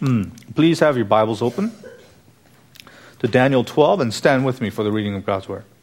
Please have your Bibles open to Daniel 12 and stand with me for the reading of God's Word.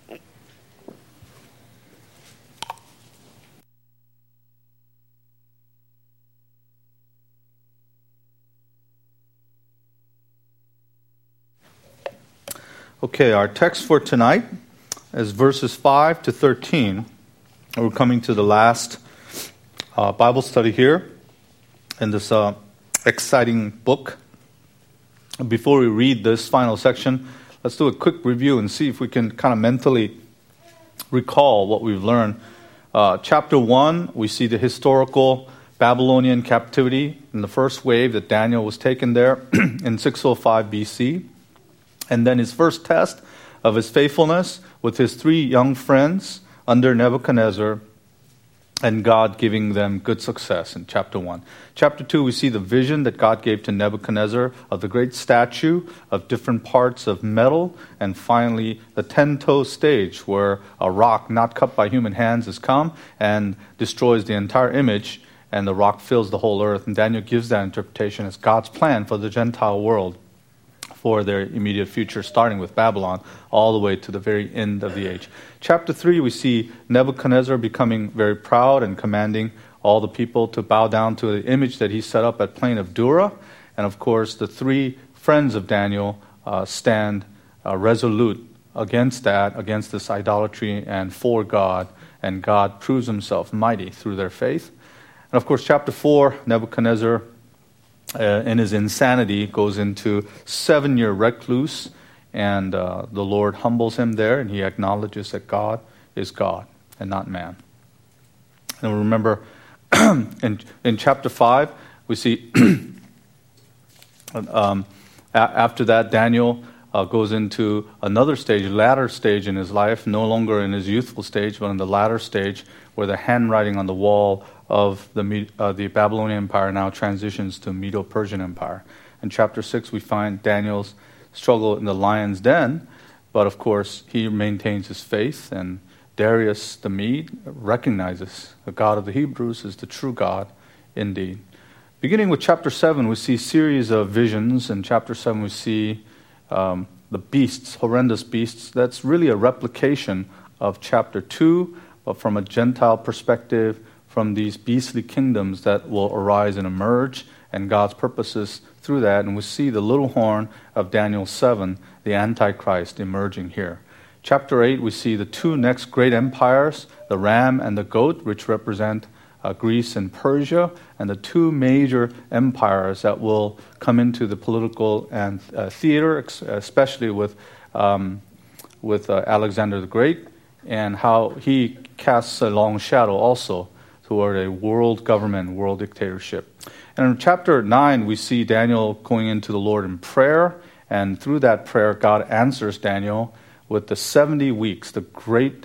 Okay, our text for tonight is verses 5 to 13. We're coming to the last Bible study here in this exciting book. Before we read this final section, let's do a quick review and see if we can kind of mentally recall what we've learned. Chapter 1, we see the historical Babylonian captivity in the first wave that Daniel was taken there in 605 BC. And then his first test of his faithfulness with his three young friends under Nebuchadnezzar, and God giving them good success in chapter 1. Chapter 2, we see the vision that God gave to Nebuchadnezzar of the great statue of different parts of metal, and finally the 10-toe stage where a rock not cut by human hands has come and destroys the entire image, and the rock fills the whole earth. And Daniel gives that interpretation as God's plan for the Gentile world for their immediate future, starting with Babylon, all the way to the very end of the age. Chapter 3, we see Nebuchadnezzar becoming very proud and commanding all the people to bow down to the image that he set up at Plain of Dura. And of course, the three friends of Daniel stand resolute against that, against this idolatry and for God, and God proves himself mighty through their faith. And of course, chapter 4, Nebuchadnezzar in his insanity goes into 7-year recluse, and the Lord humbles him there, and he acknowledges that God is God and not man. And remember, in chapter 5, we see after that, Daniel goes into another stage, latter stage in his life, no longer in his youthful stage, but in the latter stage, where the handwriting on the wall of the Babylonian Empire now transitions to Medo-Persian Empire. In chapter 6, we find Daniel's struggle in the lion's den, but of course he maintains his faith, and Darius the Mede recognizes the God of the Hebrews is the true God indeed. Beginning with chapter 7, we see a series of visions. In chapter 7, we see the beasts, horrendous beasts. That's really a replication of chapter 2, but from a Gentile perspective, from these beastly kingdoms that will arise and emerge, and God's purposes through that. And we see the little horn of Daniel 7, the Antichrist, emerging here. Chapter 8, we see the two next great empires, the ram and the goat, which represent Greece and Persia, and the two major empires that will come into the political and theater, especially with Alexander the Great, and how he casts a long shadow also toward a world government, world dictatorship. And in chapter 9, we see Daniel going into the Lord in prayer, and through that prayer, God answers Daniel with the 70 weeks, the great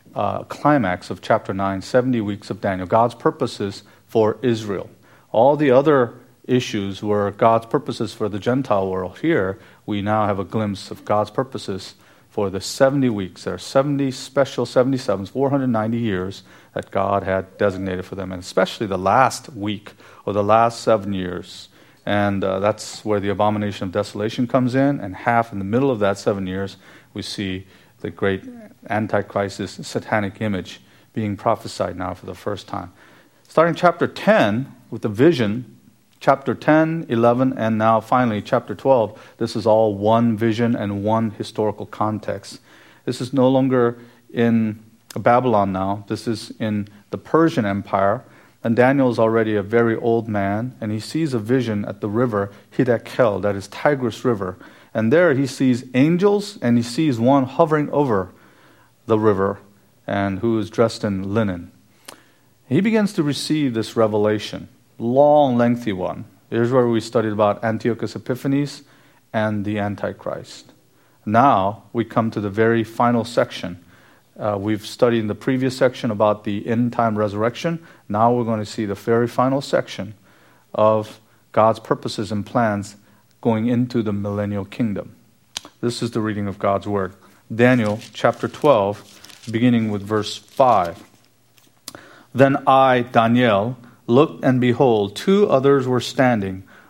climax of chapter 9, 70 weeks of Daniel, God's purposes for Israel. All the other issues were God's purposes for the Gentile world. Here, we now have a glimpse of God's purposes for the 70 weeks. There are 70 special 77s, 490 years that God had designated for them, and especially the last week or the last 7 years. And that's where the abomination of desolation comes in, and half in the middle of that 7 years, we see the great Antichrist's satanic image being prophesied now for the first time. Starting chapter 10 with the vision, chapter 10, 11, and now finally chapter 12, this is all one vision and one historical context. This is no longer in Babylon now. This is in the Persian Empire. And Daniel is already a very old man, and he sees a vision at the river Hiddekel, that is Tigris River. And there he sees angels, and he sees one hovering over the river, and who is dressed in linen. He begins to receive this revelation, long, lengthy one. Here's where we studied about Antiochus Epiphanes and the Antichrist. Now we come to the very final section. We've studied in the previous section about the end-time resurrection. Now we're going to see the very final section of God's purposes and plans going into the millennial kingdom. This is the reading of God's Word. Daniel chapter 12, beginning with verse 5. Then I, Daniel, looked, and behold, two others were standing,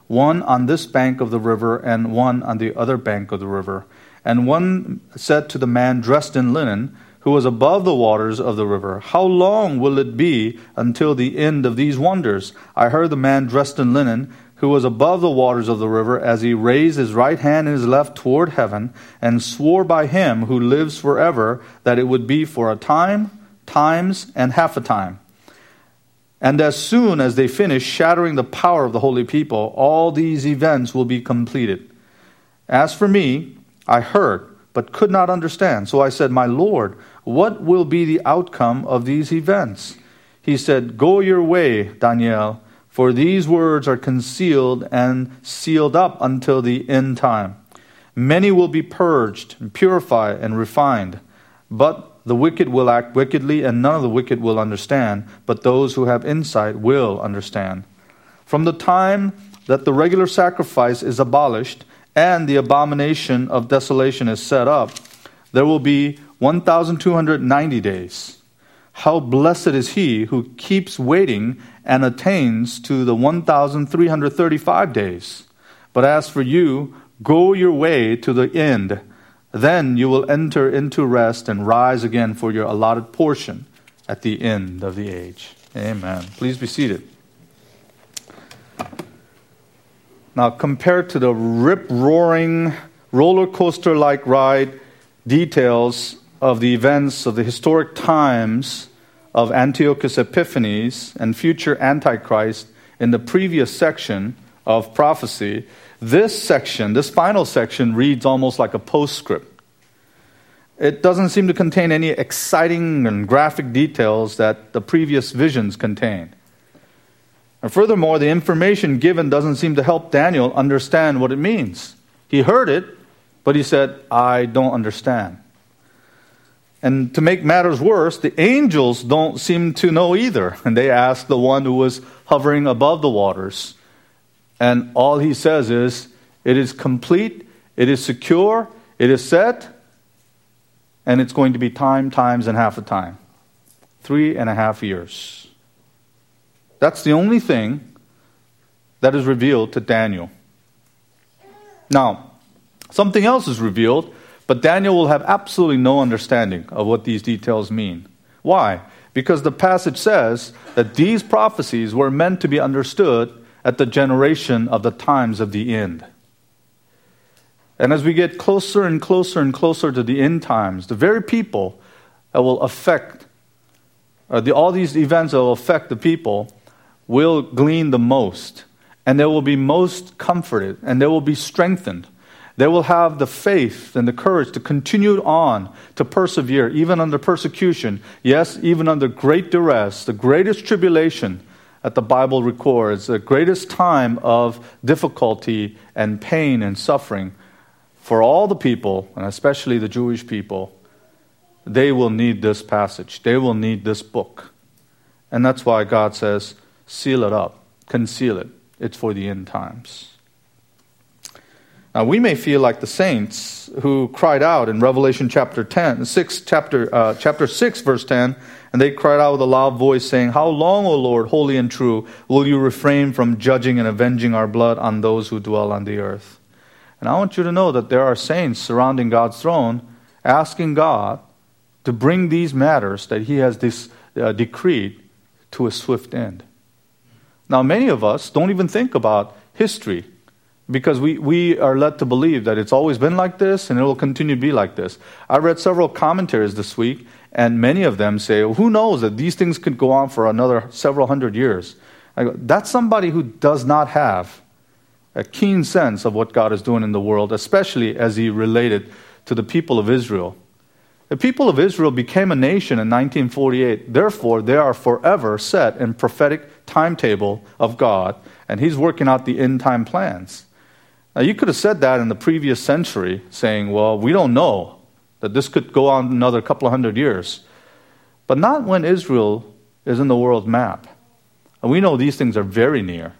one on this bank of the river and one on the other bank of the river. And one said to the man dressed in linen, who was above the waters of the river, How long will it be until the end of these wonders? I heard the man dressed in linen, who was above the waters of the river, as he raised his right hand and his left toward heaven, and swore by him who lives forever that it would be for a time, times, and half a time. And as soon as they finish shattering the power of the holy people, all these events will be completed. As for me, I heard, but could not understand. So I said, My Lord, what will be the outcome of these events? He said, Go your way, Daniel, for these words are concealed and sealed up until the end time. Many will be purged, and purified, and refined. But the wicked will act wickedly, and none of the wicked will understand. But those who have insight will understand. From the time that the regular sacrifice is abolished, and the abomination of desolation is set up, there will be 1,290 days. How blessed is he who keeps waiting and attains to the 1,335 days. But as for you, go your way to the end. Then you will enter into rest and rise again for your allotted portion at the end of the age. Amen. Please be seated. Now, compared to the rip-roaring, roller coaster-like ride details of the events of the historic times of Antiochus Epiphanes and future Antichrist in the previous section of prophecy, this final section, reads almost like a postscript. It doesn't seem to contain any exciting and graphic details that the previous visions contained. And furthermore, the information given doesn't seem to help Daniel understand what it means. He heard it, but he said, I don't understand. And to make matters worse, the angels don't seem to know either. And they ask the one who was hovering above the waters. And all he says is, it is complete, it is secure, it is set, and it's going to be time, times, and half a time. 3.5 years. That's the only thing that is revealed to Daniel. Now, something else is revealed, but Daniel will have absolutely no understanding of what these details mean. Why? Because the passage says that these prophecies were meant to be understood at the generation of the times of the end. And as we get closer and closer and closer to the end times, the very people that will affect, all these events that will affect the people will glean the most. And they will be most comforted, and they will be strengthened. They will have the faith and the courage to continue on, to persevere, even under persecution. Yes, even under great duress, the greatest tribulation that the Bible records, the greatest time of difficulty and pain and suffering for all the people, and especially the Jewish people. They will need this passage. They will need this book. And that's why God says, seal it up, conceal it. It's for the end times. Now, we may feel like the saints who cried out in Revelation chapter 6, verse 10, and they cried out with a loud voice, saying, How long, O Lord, holy and true, will you refrain from judging and avenging our blood on those who dwell on the earth? And I want you to know that there are saints surrounding God's throne, asking God to bring these matters that He has decreed to a swift end. Now, many of us don't even think about history, because we are led to believe that it's always been like this and it will continue to be like this. I read several commentaries this week, and many of them say, well, who knows that these things could go on for another several hundred years. I go, that's somebody who does not have a keen sense of what God is doing in the world, especially as He related to the people of Israel. The people of Israel became a nation in 1948. Therefore, they are forever set in prophetic timetable of God, and He's working out the end time plans. Now, you could have said that in the previous century, saying, well, we don't know that this could go on another couple of hundred years. But not when Israel is in the world map. And we know these things are very near.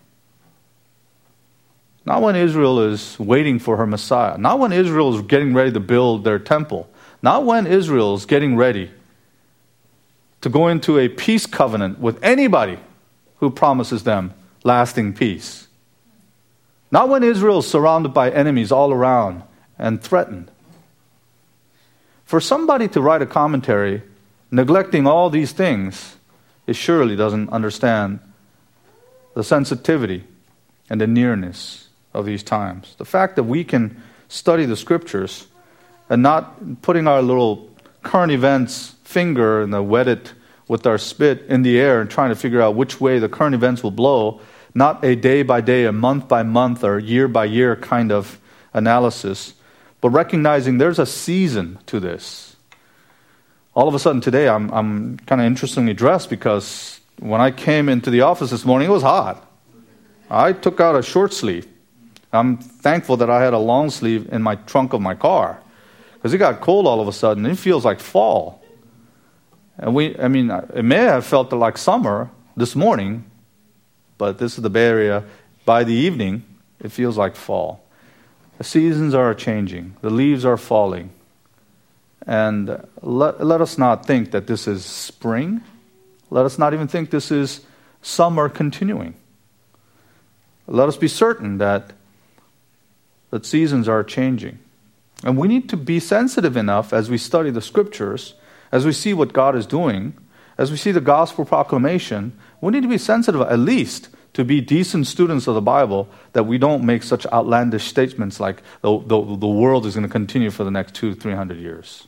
Not when Israel is waiting for her Messiah. Not when Israel is getting ready to build their temple. Not when Israel is getting ready to go into a peace covenant with anybody who promises them lasting peace. Not when Israel is surrounded by enemies all around and threatened. For somebody to write a commentary neglecting all these things, it surely doesn't understand the sensitivity and the nearness of these times. The fact that we can study the scriptures and not putting our little current events finger and wet it with our spit in the air and trying to figure out which way the current events will blow, not a day by day, a month by month, or year by year kind of analysis, but recognizing there's a season to this. All of a sudden today, I'm kind of interestingly dressed because when I came into the office this morning, it was hot. I took out a short sleeve. I'm thankful that I had a long sleeve in my trunk of my car because it got cold all of a sudden. It feels like fall. And it may have felt like summer this morning, but this is the Bay Area. By the evening, it feels like fall. The seasons are changing. The leaves are falling. And let us not think that this is spring. Let us not even think this is summer continuing. Let us be certain that seasons are changing. And we need to be sensitive enough as we study the scriptures, as we see what God is doing, as we see the gospel proclamation, we need to be sensitive at least to be decent students of the Bible, that we don't make such outlandish statements like the world is going to continue for the next 200-300 years.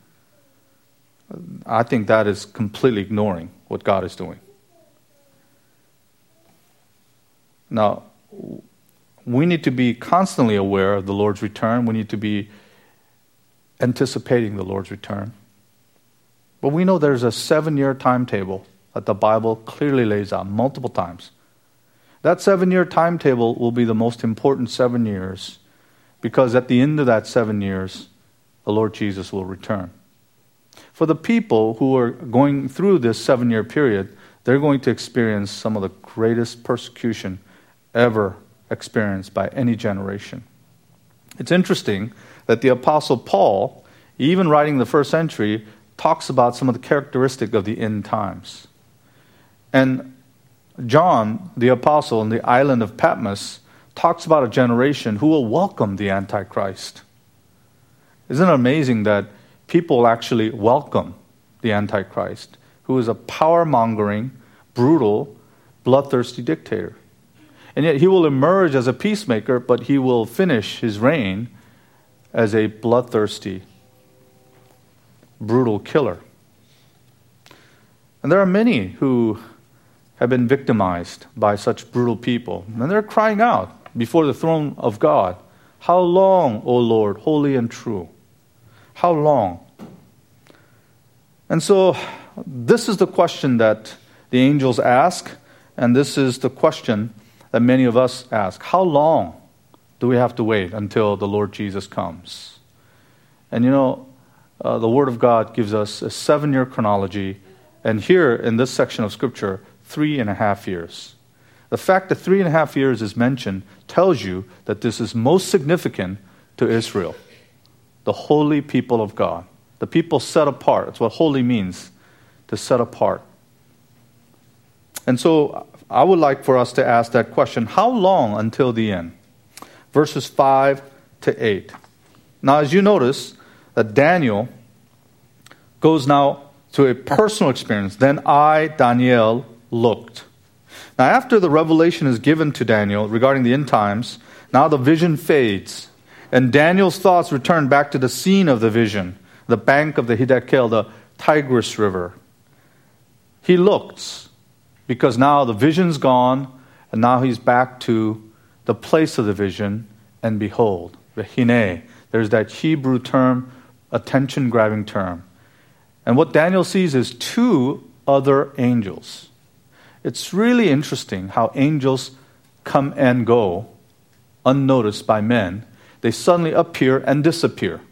I think that is completely ignoring what God is doing. Now, we need to be constantly aware of the Lord's return. We need to be anticipating the Lord's return. But we know there's a 7-year timetable that the Bible clearly lays out multiple times. That 7-year timetable will be the most important 7 years because at the end of that 7 years, the Lord Jesus will return. For the people who are going through this 7-year period, they're going to experience some of the greatest persecution ever experienced by any generation. It's interesting that the Apostle Paul, even writing the first century, talks about some of the characteristics of the end times. And John, the apostle, on the island of Patmos, talks about a generation who will welcome the Antichrist. Isn't it amazing that people actually welcome the Antichrist, who is a power-mongering, brutal, bloodthirsty dictator? And yet he will emerge as a peacemaker, but he will finish his reign as a bloodthirsty, brutal killer. And there are many who have been victimized by such brutal people. And they're crying out before the throne of God, "How long, O Lord, holy and true? How long?" And so this is the question that the angels ask, and this is the question that many of us ask. How long do we have to wait until the Lord Jesus comes? And the Word of God gives us a 7-year chronology, and here in this section of Scripture, 3.5 years. The fact that 3.5 years is mentioned tells you that this is most significant to Israel, the holy people of God, the people set apart. That's what holy means, to set apart. And so I would like for us to ask that question, how long until the end? Verses 5 to 8. Now, as you notice, that Daniel goes now to a personal experience. Then I, Daniel, looked. Now, after the revelation is given to Daniel regarding the end times, now the vision fades, and Daniel's thoughts return back to the scene of the vision, the bank of the Hiddekel, the Tigris River. He looks, because now the vision's gone, and now he's back to the place of the vision, and behold, the Hine. There's that Hebrew term, attention-grabbing term. And what Daniel sees is 2 other angels. It's really interesting how angels come and go unnoticed by men. They suddenly appear and disappear.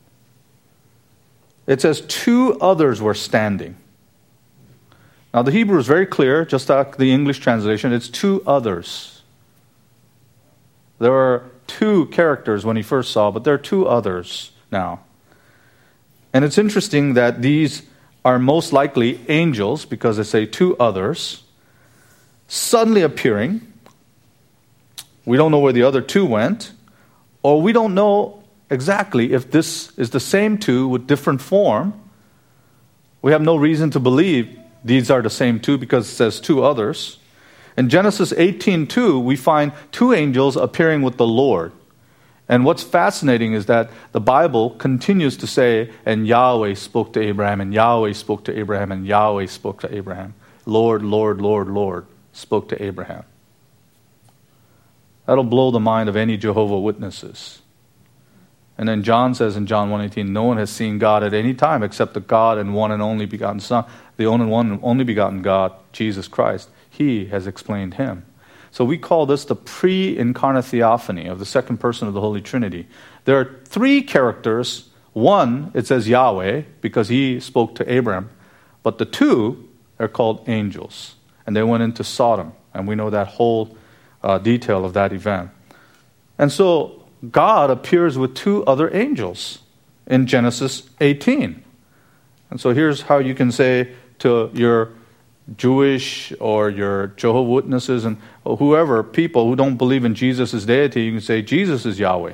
It says 2 others were standing. Now the Hebrew is very clear, just like the English translation. It's 2 others. There were 2 characters when he first saw, but there are 2 others now. And it's interesting that these are most likely angels, because they say 2 others, suddenly appearing. We don't know where the other two went, or we don't know exactly if this is the same two with different form. We have no reason to believe these are the same two because it says two others. In Genesis 18:2, we find two angels appearing with the Lord. And what's fascinating is that the Bible continues to say, and Yahweh spoke to Abraham, and Yahweh spoke to Abraham, and Yahweh spoke to Abraham. Lord, Lord, Lord, Lord spoke to Abraham. That'll blow the mind of any Jehovah's Witnesses. And then John says in John 1:18, no one has seen God at any time except the God and one and only begotten Son, the only begotten God, Jesus Christ. He has explained him. So we call this the pre-incarnate theophany of the second person of the Holy Trinity. There are three characters. One, it says Yahweh, because he spoke to Abraham. But the two are called angels. And they went into Sodom. And we know that whole detail of that event. And so God appears with two other angels in Genesis 18. And so here's how you can say to your Jewish or your Jehovah's Witnesses and whoever, people who don't believe in Jesus' deity, you can say Jesus is Yahweh.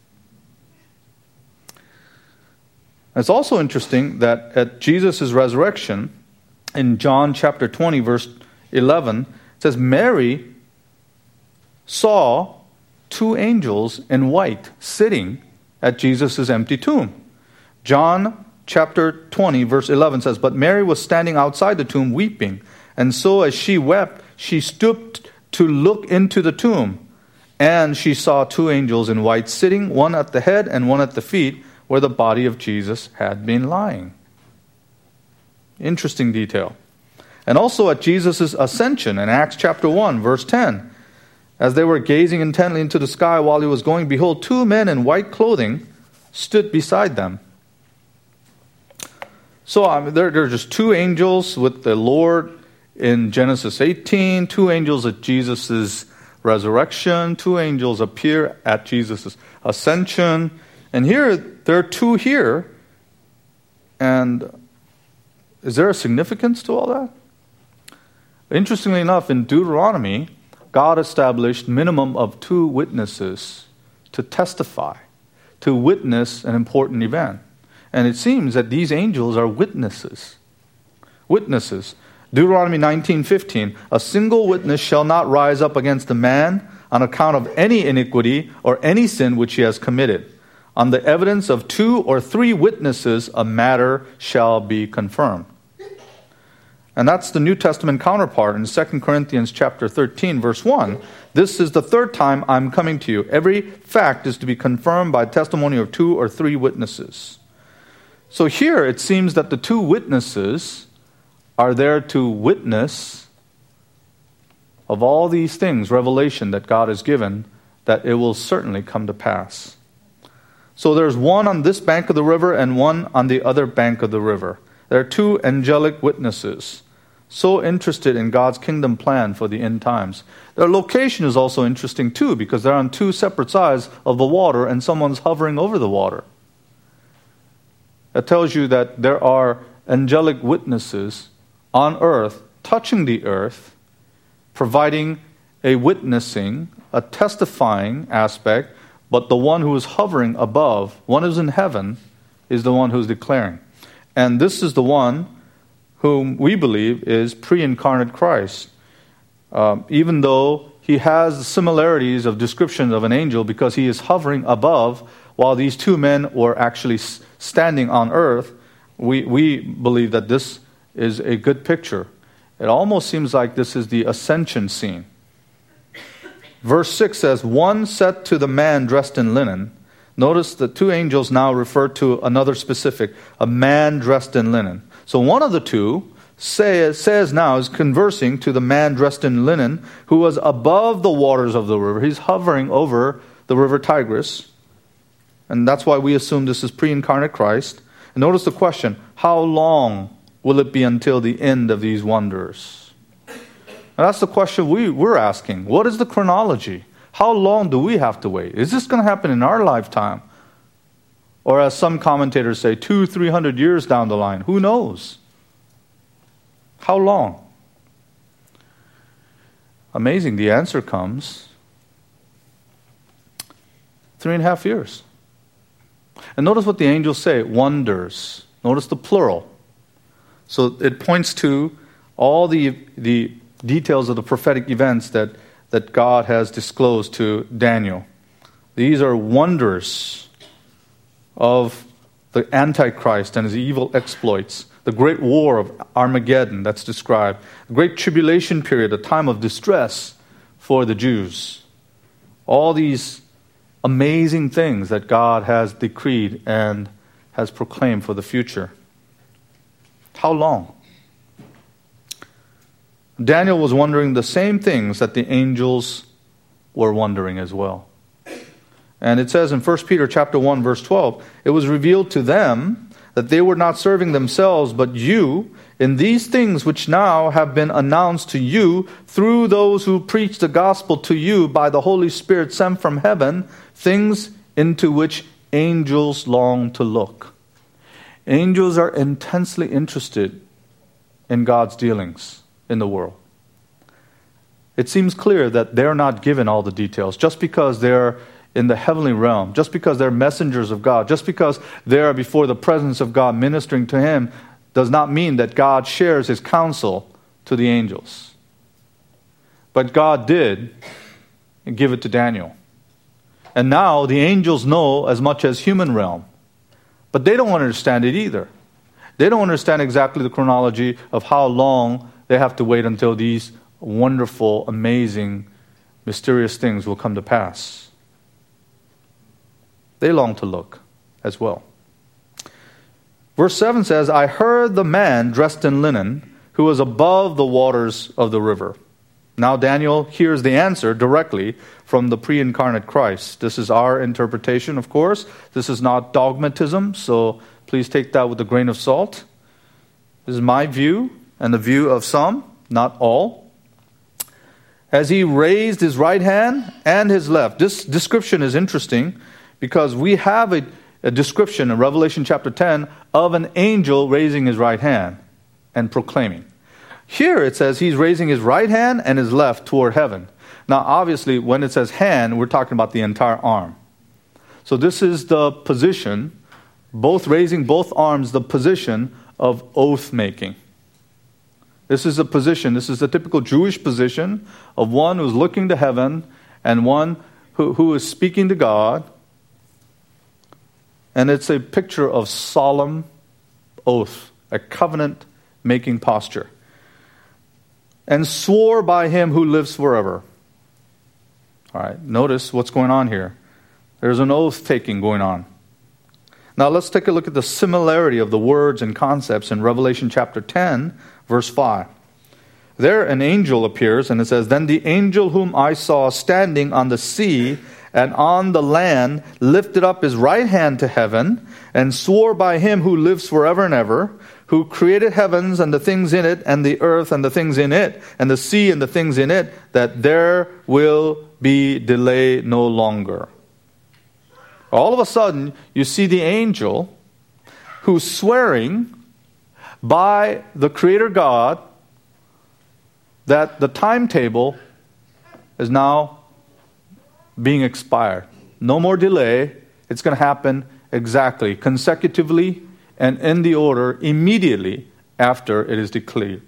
It's also interesting that at Jesus' resurrection, in John chapter 20, verse 11, it says, Mary saw two angels in white sitting at Jesus' empty tomb. John chapter 20, verse 11 says, but Mary was standing outside the tomb weeping, and so as she wept, she stooped to look into the tomb, and she saw two angels in white sitting, one at the head and one at the feet, where the body of Jesus had been lying. Interesting detail. And also at Jesus' ascension in Acts chapter 1, verse 10, as they were gazing intently into the sky while he was going, behold, two men in white clothing stood beside them. So there are just two angels with the Lord in Genesis 18, two angels at Jesus' resurrection, two angels appear at Jesus' ascension. And here, there are two here. And is there a significance to all that? Interestingly enough, in Deuteronomy, God established minimum of two witnesses to testify, to witness an important event. And it seems that these angels are witnesses. Witnesses. Deuteronomy 19:15, a single witness shall not rise up against a man on account of any iniquity or any sin which he has committed. On the evidence of two or three witnesses, a matter shall be confirmed. And that's the New Testament counterpart in 2 Corinthians chapter 13, verse 1. This is the third time I'm coming to you. Every fact is to be confirmed by testimony of two or three witnesses. So here it seems that the two witnesses are there to witness of all these things, revelation that God has given, that it will certainly come to pass. So there's one on this bank of the river and one on the other bank of the river. There are two angelic witnesses, so interested in God's kingdom plan for the end times. Their location is also interesting too, because they're on two separate sides of the water and someone's hovering over the water. It tells you that there are angelic witnesses on earth, touching the earth, providing a witnessing, a testifying aspect, but the one who is hovering above, one who's in heaven, is the one who's declaring. And this is the one whom we believe is pre-incarnate Christ. Even though he has the similarities of descriptions of an angel because he is hovering above while these two men were actually standing on earth, we believe that this is a good picture. It almost seems like this is the ascension scene. Verse 6 says, one said to the man dressed in linen. Notice the two angels now refer to another specific, a man dressed in linen. So one of the two says now, is conversing to the man dressed in linen who was above the waters of the river. He's hovering over the river Tigris. And that's why we assume this is pre-incarnate Christ. And notice the question, how long will it be until the end of these wonders? And that's the question we're asking. What is the chronology? How long do we have to wait? Is this going to happen in our lifetime? Or as some commentators say, 200-300 years down the line? Who knows? How long? Amazing. The answer comes 3.5 years. And notice what the angels say, wonders. Notice the plural. So it points to all the details of the prophetic events that God has disclosed to Daniel. These are wonders of the Antichrist and his evil exploits. The great war of Armageddon that's described. The great tribulation period, a time of distress for the Jews. All these amazing things that God has decreed and has proclaimed for the future. How long? Daniel was wondering the same things that the angels were wondering as well. And it says in 1 Peter chapter 1, verse 12, it was revealed to them that they were not serving themselves, but you, in these things which now have been announced to you through those who preach the gospel to you by the Holy Spirit sent from heaven, things into which angels long to look. Angels are intensely interested in God's dealings in the world. It seems clear that they're not given all the details just because they're in the heavenly realm, just because they're messengers of God, just because they're before the presence of God ministering to Him, does not mean that God shares His counsel to the angels. But God did give it to Daniel. And now the angels know as much as human realm. But they don't understand it either. They don't understand exactly the chronology of how long they have to wait until these wonderful, amazing, mysterious things will come to pass. They long to look as well. Verse 7 says, I heard the man dressed in linen who was above the waters of the river. Now Daniel hears the answer directly from the pre-incarnate Christ. This is our interpretation, of course. This is not dogmatism, so please take that with a grain of salt. This is my view and the view of some, not all. As he raised his right hand and his left. This description is interesting because we have a description in Revelation chapter 10 of an angel raising his right hand and proclaiming. Here it says he's raising his right hand and his left toward heaven. Now obviously when it says hand, we're talking about the entire arm. So this is the position, both raising both arms, the position of oath making. This is a position, this is the typical Jewish position of one who's looking to heaven and one who is speaking to God. And it's a picture of solemn oath, a covenant-making posture. And swore by him who lives forever. All right, notice what's going on here. There's an oath-taking going on. Now let's take a look at the similarity of the words and concepts in Revelation chapter 10, verse 5. There an angel appears, and it says, Then the angel whom I saw standing on the sea and on the land lifted up his right hand to heaven and swore by him who lives forever and ever, who created heavens and the things in it, and the earth and the things in it, and the sea and the things in it, that there will be delay no longer. All of a sudden, you see the angel who's swearing by the Creator God that the timetable is now being expired. No more delay. It's going to happen exactly, consecutively, and in the order immediately after it is decreed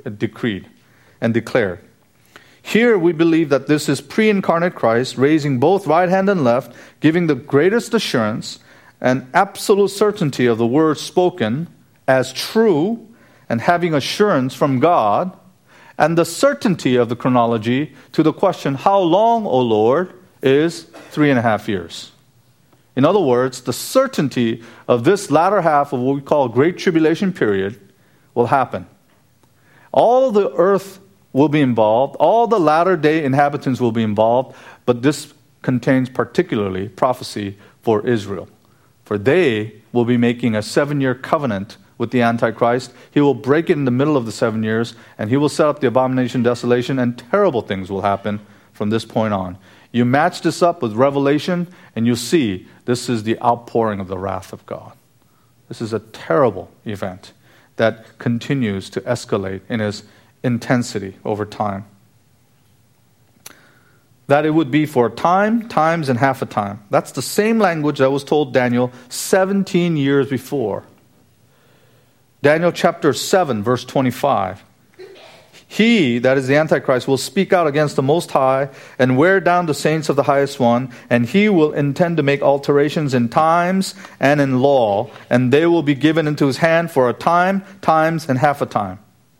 and declared. Here we believe that this is pre-incarnate Christ raising both right hand and left, giving the greatest assurance and absolute certainty of the words spoken as true and having assurance from God, and the certainty of the chronology to the question, how long, O Lord, is 3.5 years. In other words, the certainty of this latter half of what we call Great Tribulation period will happen. All the earth will be involved. All the latter-day inhabitants will be involved. But this contains particularly prophecy for Israel. For they will be making a 7-year covenant with the Antichrist. He will break it in the middle of the 7 years, and he will set up the abomination of desolation, and terrible things will happen from this point on. You match this up with Revelation, and you see this is the outpouring of the wrath of God. This is a terrible event that continues to escalate in its intensity over time. that it would be for a time, times, and half a time. That's the same language that was told Daniel 17 years before. Daniel chapter 7, verse 25. He, that is the Antichrist, will speak out against the Most High and wear down the saints of the Highest One, and he will intend to make alterations in times and in law, and they will be given into his hand for a time, times, and half a time.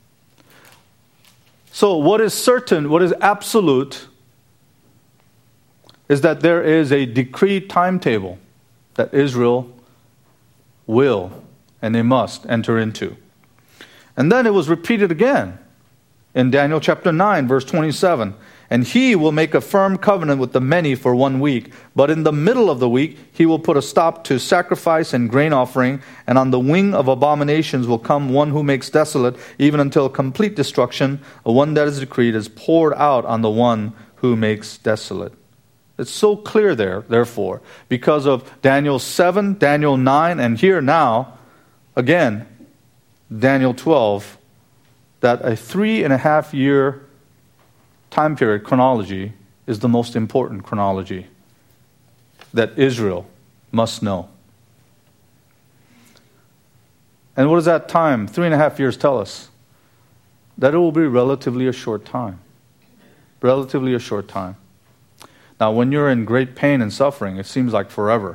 So what is certain, what is absolute, is that there is a decreed timetable that Israel will and they must enter into. And then it was repeated again in Daniel chapter 9, verse 27. And he will make a firm covenant with the many for 1 week. But in the middle of the week, he will put a stop to sacrifice and grain offering. And on the wing of abominations will come one who makes desolate, even until complete destruction. The one that is decreed is poured out on the one who makes desolate. It's so clear there, therefore, because of Daniel 7, Daniel 9, and here now, again, Daniel 12, that a 3.5 year time period chronology is the most important chronology that Israel must know. And what does that time, 3.5 years, tell us? That it will be relatively a short time. Relatively a short time. Now, when you're in great pain and suffering, it seems like forever.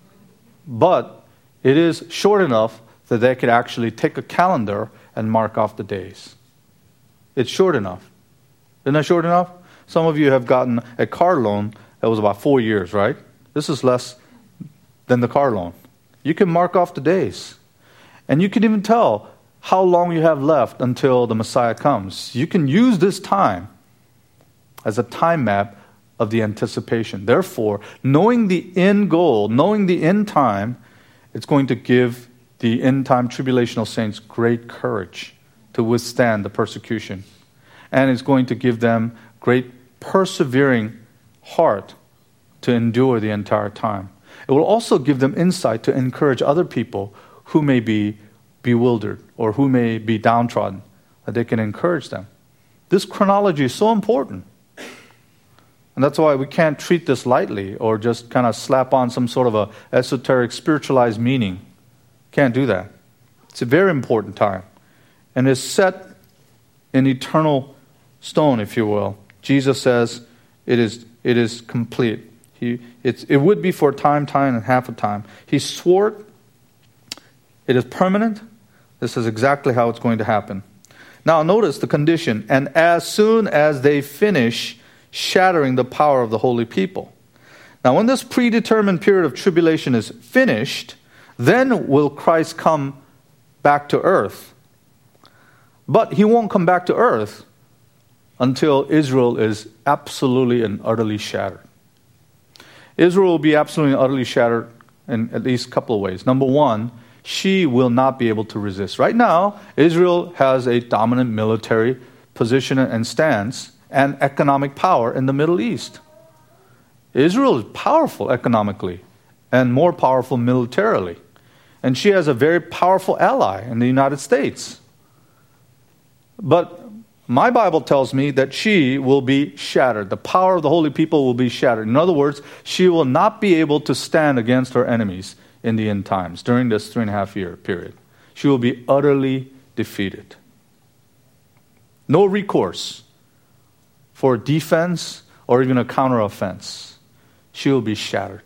But it is short enough that they could actually take a calendar and mark off the days. It's short enough. Isn't that short enough? Some of you have gotten a car loan that was about 4 years, right? This is less than the car loan. You can mark off the days. And you can even tell how long you have left until the Messiah comes. You can use this time as a time map of the anticipation. Therefore, knowing the end goal, knowing the end time, it's going to give the end time tribulational saints great courage to withstand the persecution. And it's going to give them great persevering heart to endure the entire time. It will also give them insight to encourage other people who may be bewildered or who may be downtrodden, that they can encourage them. This chronology is so important. And that's why we can't treat this lightly or just kind of slap on some sort of a esoteric spiritualized meaning. Can't do that. It's a very important time. And it's set in eternal stone, if you will. Jesus says it is complete. It would be for a time, and half a time. He swore it is permanent. This is exactly how it's going to happen. Now notice the condition. And as soon as they finish shattering the power of the holy people. Now when this predetermined period of tribulation is finished, then will Christ come back to earth. But he won't come back to earth until Israel is absolutely and utterly shattered. Israel will be absolutely and utterly shattered in at least a couple of ways. Number one, she will not be able to resist. Right now, Israel has a dominant military position and stance and economic power in the Middle East. Israel is powerful economically and more powerful militarily. And she has a very powerful ally in the United States. But my Bible tells me that she will be shattered. The power of the holy people will be shattered. In other words, she will not be able to stand against her enemies in the end times during this 3.5 year period. She will be utterly defeated. No recourse for defense or even a counteroffense. She will be shattered.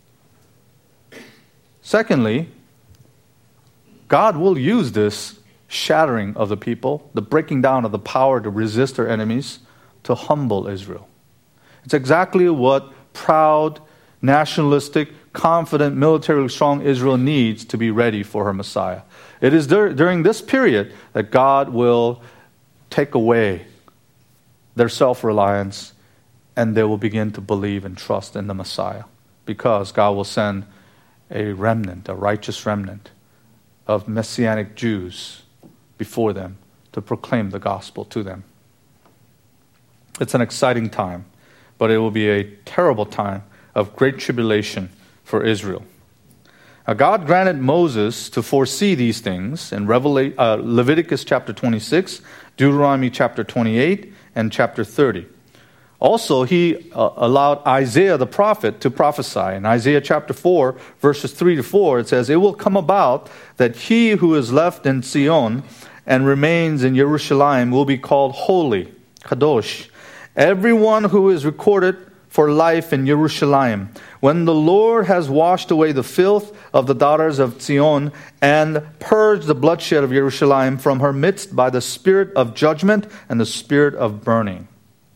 Secondly, God will use this shattering of the people, the breaking down of the power to resist their enemies, to humble Israel. It's exactly what proud, nationalistic, confident, militarily strong Israel needs to be ready for her Messiah. It is during this period that God will take away their self-reliance and they will begin to believe and trust in the Messiah, because God will send a remnant, a righteous remnant of Messianic Jews before them to proclaim the gospel to them. It's an exciting time, but it will be a terrible time of great tribulation for Israel. Now, God granted Moses to foresee these things in Leviticus chapter 26, Deuteronomy chapter 28, and chapter 30. Also, he allowed Isaiah the prophet to prophesy. In Isaiah chapter 4, verses 3 to 4, it says, "It will come about that he who is left in Zion and remains in Jerusalem will be called holy," Kadosh. "Everyone who is recorded for life in Jerusalem. When the Lord has washed away the filth of the daughters of Zion and purged the bloodshed of Jerusalem from her midst by the spirit of judgment and the spirit of burning."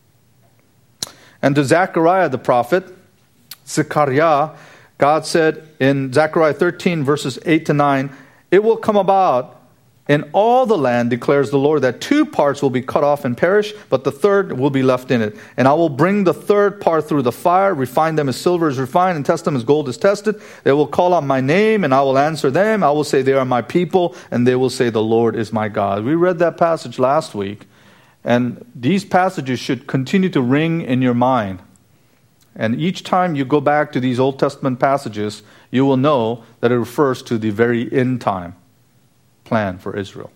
And to Zechariah the prophet, Zechariah, God said in Zechariah 13 verses 8 to 9, "It will come about in all the land, declares the Lord, that 2 parts will be cut off and perish, but the third will be left in it. And I will bring the third part through the fire, refine them as silver is refined, and test them as gold is tested. They will call on my name, and I will answer them. I will say they are my people, and they will say the Lord is my God." We read that passage last week, and these passages should continue to ring in your mind. And each time you go back to these Old Testament passages, you will know that it refers to the very end time plan for Israel.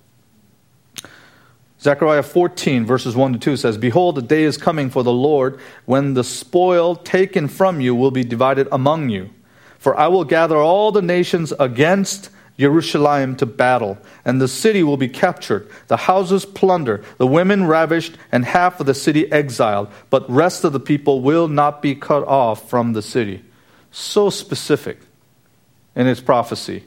Zechariah 14 verses 1 to 2 says, "Behold, the day is coming for the Lord when the spoil taken from you will be divided among you. For I will gather all the nations against Jerusalem to battle, and the city will be captured, the houses plundered, the women ravished, and half of the city exiled. But rest of the people will not be cut off from the city." So specific in its prophecy.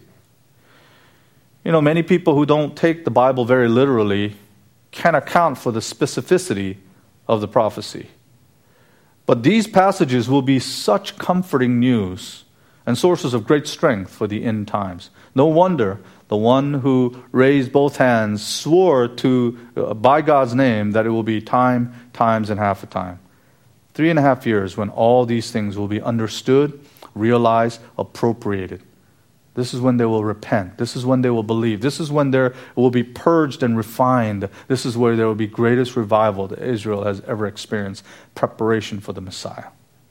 You know, many people who don't take the Bible very literally can't account for the specificity of the prophecy. But these passages will be such comforting news and sources of great strength for the end times. No wonder the one who raised both hands swore to, by God's name, that it will be time, times, and half a time. 3.5 years when all these things will be understood, realized, appropriated. This is when they will repent. This is when they will believe. This is when they will be purged and refined. This is where there will be greatest revival that Israel has ever experienced. Preparation for the Messiah.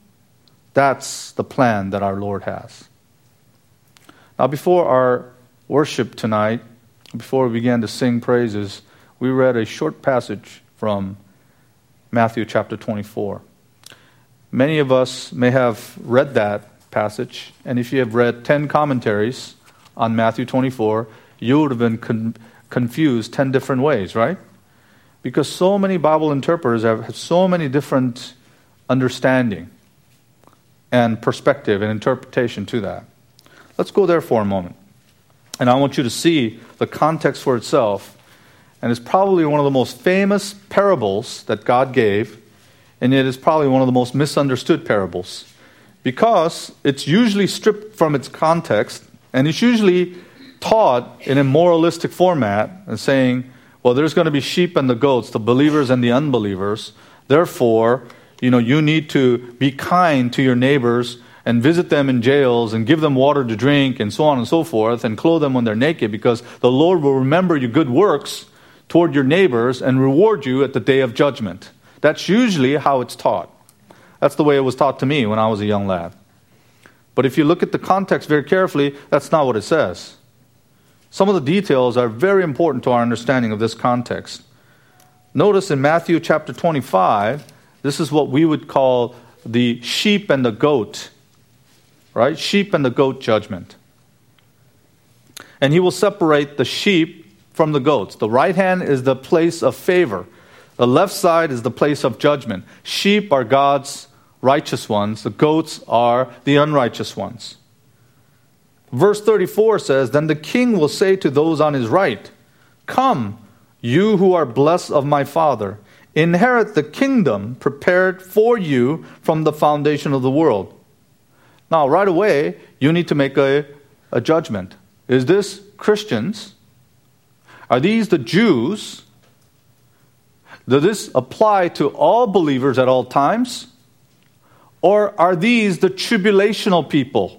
That's the plan that our Lord has. Now, before our worship tonight, before we began to sing praises, we read a short passage from Matthew chapter 24. Many of us may have read that passage, and if you have read 10 commentaries on Matthew 24, you would have been confused 10 different ways, right? Because so many Bible interpreters have so many different understanding and perspective and interpretation to that. Let's go there for a moment. And I want you to see the context for itself. And it's probably one of the most famous parables that God gave, and it is probably one of the most misunderstood parables. Because it's usually stripped from its context, and it's usually taught in a moralistic format, and saying, well, there's going to be sheep and the goats, the believers and the unbelievers. Therefore, you need to be kind to your neighbors and visit them in jails and give them water to drink and so on and so forth, and clothe them when they're naked, because the Lord will remember your good works toward your neighbors and reward you at the day of judgment. That's usually how it's taught. That's the way it was taught to me when I was a young lad. But if you look at the context very carefully, that's not what it says. Some of the details are very important to our understanding of this context. Notice in Matthew chapter 25, this is what we would call the sheep and the goat, right? Sheep and the goat judgment. And he will separate the sheep from the goats. The right hand is the place of favor. The left side is the place of judgment. Sheep are God's righteous ones. The goats are the unrighteous ones. Verse 34 says, "Then the king will say to those on his right, 'Come, you who are blessed of my Father, inherit the kingdom prepared for you from the foundation of the world.'" Now, right away, you need to make a judgment. Is this Christians? Are these the Jews? Does this apply to all believers at all times? Or are these the tribulational people?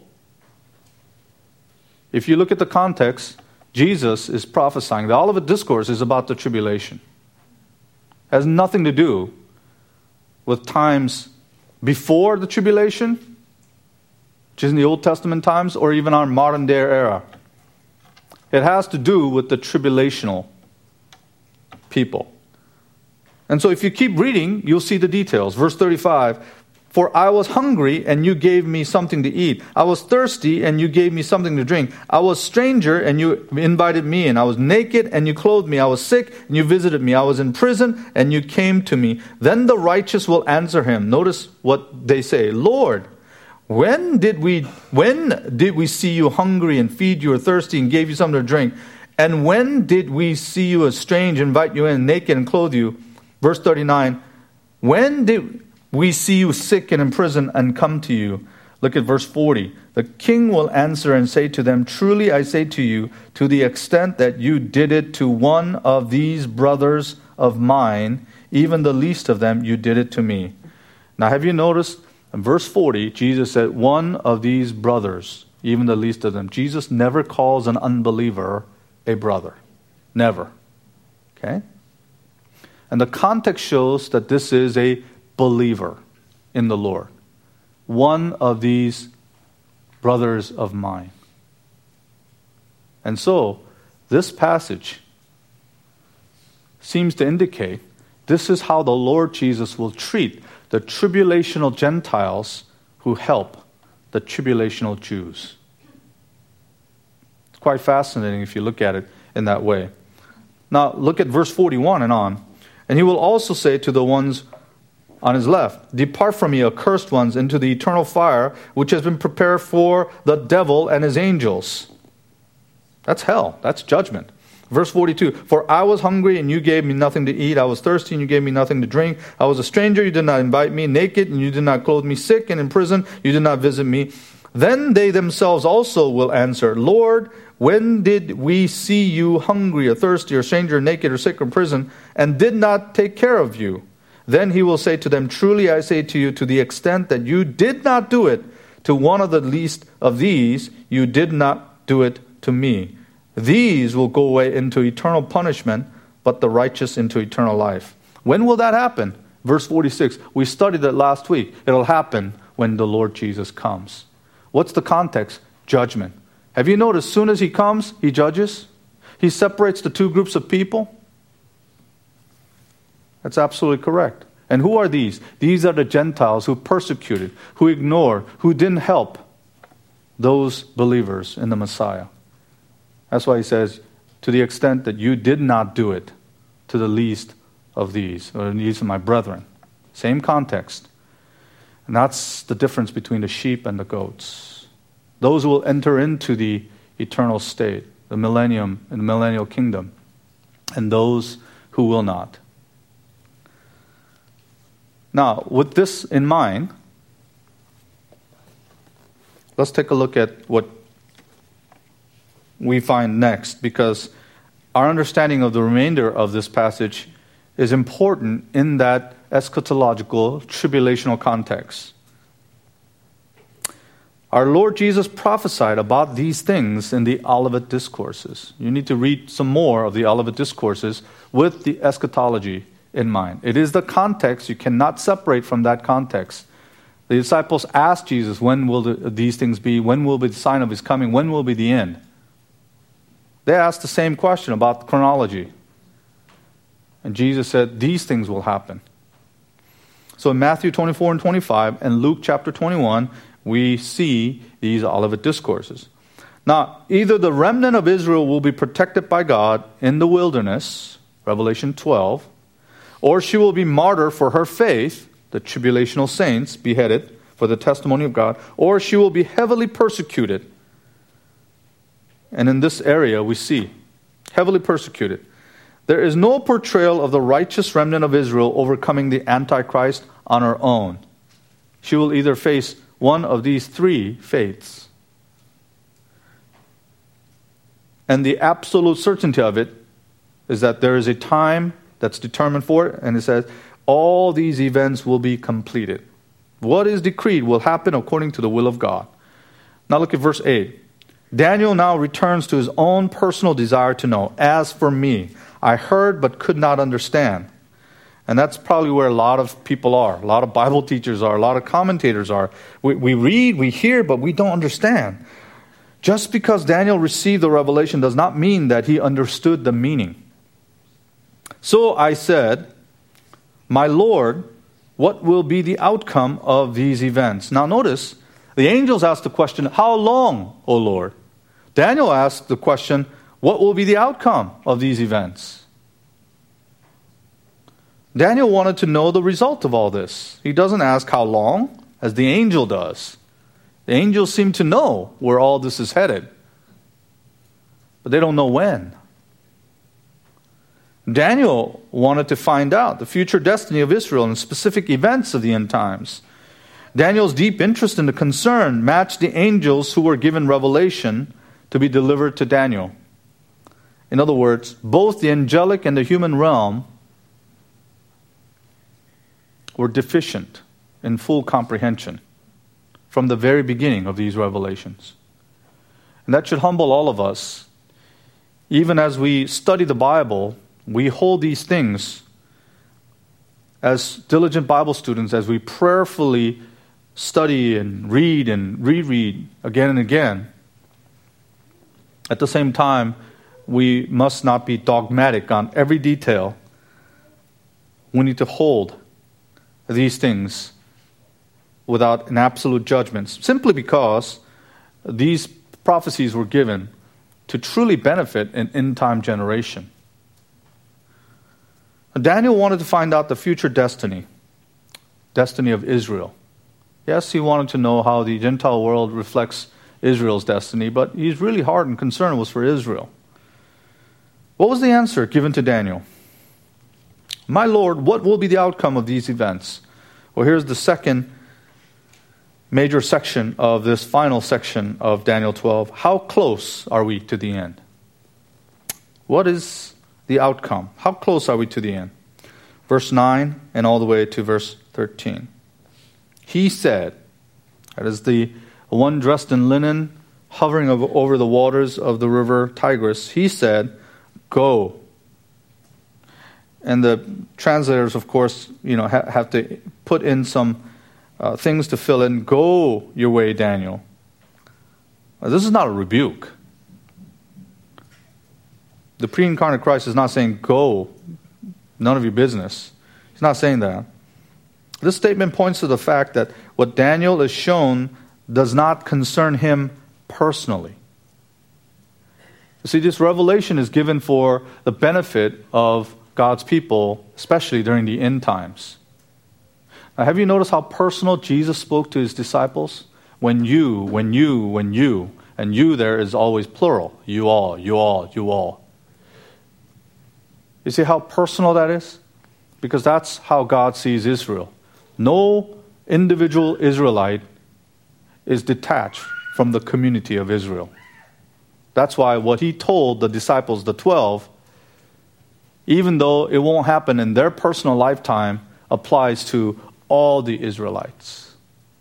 If you look at the context, Jesus is prophesying. The Olivet Discourse is about the tribulation. It has nothing to do with times before the tribulation, which is in the Old Testament times, or even our modern day era. It has to do with the tribulational people. And so if you keep reading, you'll see the details. Verse 35, for I was hungry, and you gave me something to eat. I was thirsty, and you gave me something to drink. I was stranger, and you invited me in. I was naked, and you clothed me. I was sick, and you visited me. I was in prison, and you came to me. Then the righteous will answer him. Notice what they say. Lord, when did we see you hungry and feed you, or thirsty and gave you something to drink? And when did we see you as strange, invite you in, naked and clothe you? Verse 39, when did we see you sick and in prison and come to you? Look at verse 40. The king will answer and say to them, truly I say to you, to the extent that you did it to one of these brothers of mine, even the least of them, you did it to me. Now have you noticed in verse 40, Jesus said, one of these brothers, even the least of them. Jesus never calls an unbeliever a brother. Never. Okay? And the context shows that this is a believer in the Lord. One of these brothers of mine. And so, this passage seems to indicate this is how the Lord Jesus will treat the tribulational Gentiles who help the tribulational Jews. It's quite fascinating if you look at it in that way. Now, look at verse 41 and on. And he will also say to the ones on his left, depart from me, accursed ones, into the eternal fire, which has been prepared for the devil and his angels. That's hell. That's judgment. Verse 42, for I was hungry, and you gave me nothing to eat. I was thirsty, and you gave me nothing to drink. I was a stranger, you did not invite me. Naked, and you did not clothe me. Sick and in prison, you did not visit me. Then they themselves also will answer, Lord, when did we see you hungry, or thirsty, or stranger, or naked, or sick, or in prison, and did not take care of you? Then he will say to them, truly I say to you, to the extent that you did not do it to one of the least of these, you did not do it to me. These will go away into eternal punishment, but the righteous into eternal life. When will that happen? Verse 46. We studied that last week. It'll happen when the Lord Jesus comes. What's the context? Judgment. Have you noticed, as soon as he comes, he judges? He separates the two groups of people? That's absolutely correct. And who are these? These are the Gentiles who persecuted, who ignored, who didn't help those believers in the Messiah. That's why he says, to the extent that you did not do it to the least of these, or these are my brethren. Same context. And that's the difference between the sheep and the goats. Those who will enter into the eternal state, the millennium and the millennial kingdom, and those who will not. Now, with this in mind, let's take a look at what we find next, because our understanding of the remainder of this passage is important in that eschatological, tribulational context. Our Lord Jesus prophesied about these things in the Olivet Discourses. You need to read some more of the Olivet Discourses with the eschatology in mind. It is the context. You cannot separate from that context. The disciples asked Jesus, when will these things be? When will be the sign of his coming? When will be the end? They asked the same question about chronology. And Jesus said, these things will happen. So in Matthew 24 and 25 and Luke chapter 21, we see these Olivet Discourses. Now, either the remnant of Israel will be protected by God in the wilderness, Revelation 12, or she will be martyred for her faith, the tribulational saints beheaded for the testimony of God, or she will be heavily persecuted. And in this area we see, heavily persecuted. There is no portrayal of the righteous remnant of Israel overcoming the Antichrist on her own. She will either face one of these three fates. And the absolute certainty of it is that there is a time that's determined for it, and it says, all these events will be completed. What is decreed will happen according to the will of God. Now look at verse 8. Daniel now returns to his own personal desire to know. As for me, I heard but could not understand. And that's probably where a lot of people are. A lot of Bible teachers are. A lot of commentators are. We read, we hear, but we don't understand. Just because Daniel received the revelation does not mean that he understood the meaning. So I said, My Lord, what will be the outcome of these events? Now notice, the angels asked the question, how long, O Lord? Daniel asked the question, what will be the outcome of these events? Daniel wanted to know the result of all this. He doesn't ask how long, as the angel does. The angels seem to know where all this is headed, but they don't know when. Daniel wanted to find out the future destiny of Israel and specific events of the end times. Daniel's deep interest and the concern matched the angels who were given revelation to be delivered to Daniel. In other words, both the angelic and the human realm were deficient in full comprehension from the very beginning of these revelations. And that should humble all of us. Even as we study the Bible, we hold these things as diligent Bible students, as we prayerfully study and read and reread again and again. At the same time, we must not be dogmatic on every detail. We need to hold these things without an absolute judgment, simply because these prophecies were given to truly benefit an end-time generation. Daniel wanted to find out the future destiny of Israel. Yes, he wanted to know how the Gentile world reflects Israel's destiny, but his really heart and concern was for Israel. What was the answer given to Daniel? My Lord, what will be the outcome of these events? Well, here's the second major section of this final section of Daniel 12. How close are we to the end? What is the outcome? How close are we to the end? Verse 9 and all the way to verse 13. He said, that is the one dressed in linen, hovering over the waters of the river Tigris. He said, go. And the translators, of course, have to put in some things to fill in. Go your way, Daniel. This is not a rebuke. The pre-incarnate Christ is not saying, go, none of your business. He's not saying that. This statement points to the fact that what Daniel is shown does not concern him personally. You see, this revelation is given for the benefit of God's people, especially during the end times. Now, have you noticed how personal Jesus spoke to his disciples? When you, and you there is always plural. You all, you all, you all. You see how personal that is? Because that's how God sees Israel. No individual Israelite is detached from the community of Israel. That's why what he told the disciples, the 12, even though it won't happen in their personal lifetime, applies to all the Israelites.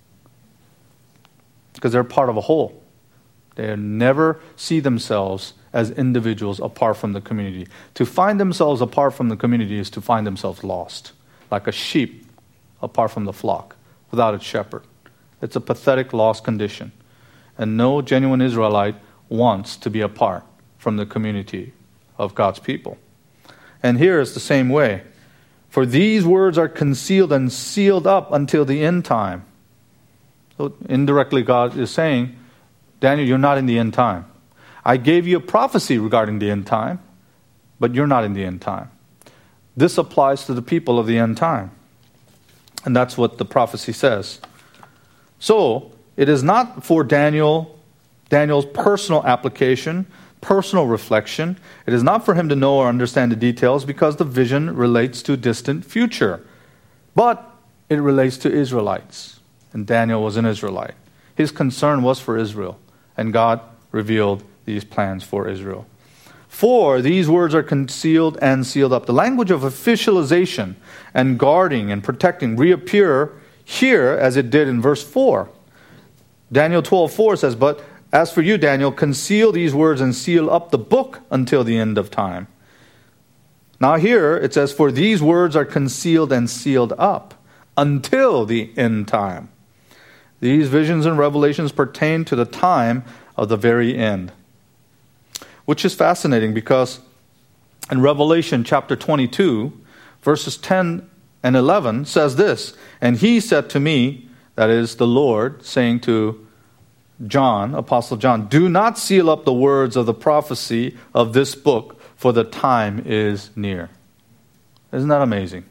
Because they're part of a whole. They never see themselves as individuals apart from the community. To find themselves apart from the community is to find themselves lost, like a sheep apart from the flock, without its shepherd. It's a pathetic, lost condition. And no genuine Israelite wants to be apart from the community of God's people. And here is the same way. For these words are concealed and sealed up until the end time. So indirectly, God is saying, Daniel, you're not in the end time. I gave you a prophecy regarding the end time, but you're not in the end time. This applies to the people of the end time. And that's what the prophecy says. So, it is not for Daniel's personal application, personal reflection. It is not for him to know or understand the details because the vision relates to distant future. But it relates to Israelites. And Daniel was an Israelite. His concern was for Israel. And God revealed these plans for Israel. For these words are concealed and sealed up. The language of officialization and guarding and protecting reappear here as it did in verse 4. Daniel 12:4 says, but as for you, Daniel, conceal these words and seal up the book until the end of time. Now here it says, for these words are concealed and sealed up until the end time. These visions and revelations pertain to the time of the very end. Which is fascinating because in Revelation chapter 22, verses 10 and 11 says this, "And he said to me," that is the Lord saying to John, Apostle John, "Do not seal up the words of the prophecy of this book, for the time is near." Isn't that amazing?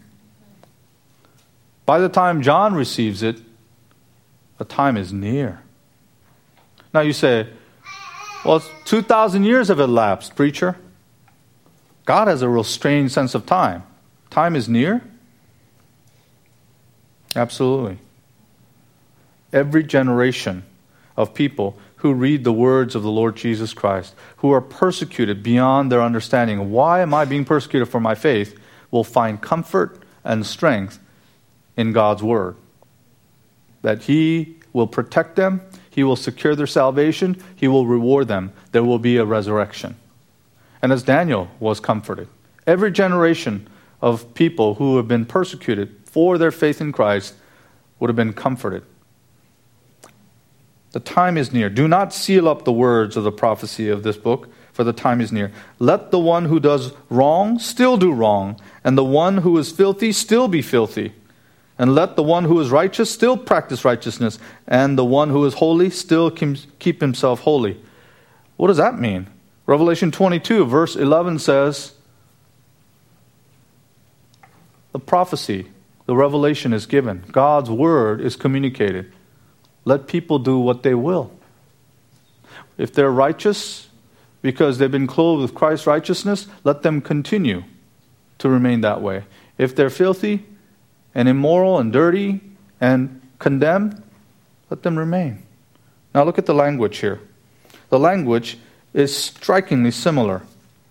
By the time John receives it, the time is near. Now you say, well, 2,000 years have elapsed, preacher. God has a real strange sense of time. Time is near? Absolutely. Every generation of people who read the words of the Lord Jesus Christ, who are persecuted beyond their understanding, why am I being persecuted for my faith, will find comfort and strength in God's word. That He will protect them, He will secure their salvation, He will reward them. There will be a resurrection. And as Daniel was comforted, every generation of people who have been persecuted for their faith in Christ would have been comforted. The time is near. Do not seal up the words of the prophecy of this book, for the time is near. Let the one who does wrong still do wrong, and the one who is filthy still be filthy. And let the one who is righteous still practice righteousness, and the one who is holy still keep himself holy. What does that mean? Revelation 22, verse 11 says, the prophecy, the revelation is given. God's word is communicated. Let people do what they will. If they're righteous because they've been clothed with Christ's righteousness, let them continue to remain that way. If they're filthy and immoral and dirty and condemned, let them remain. Now look at the language here. The language is strikingly similar.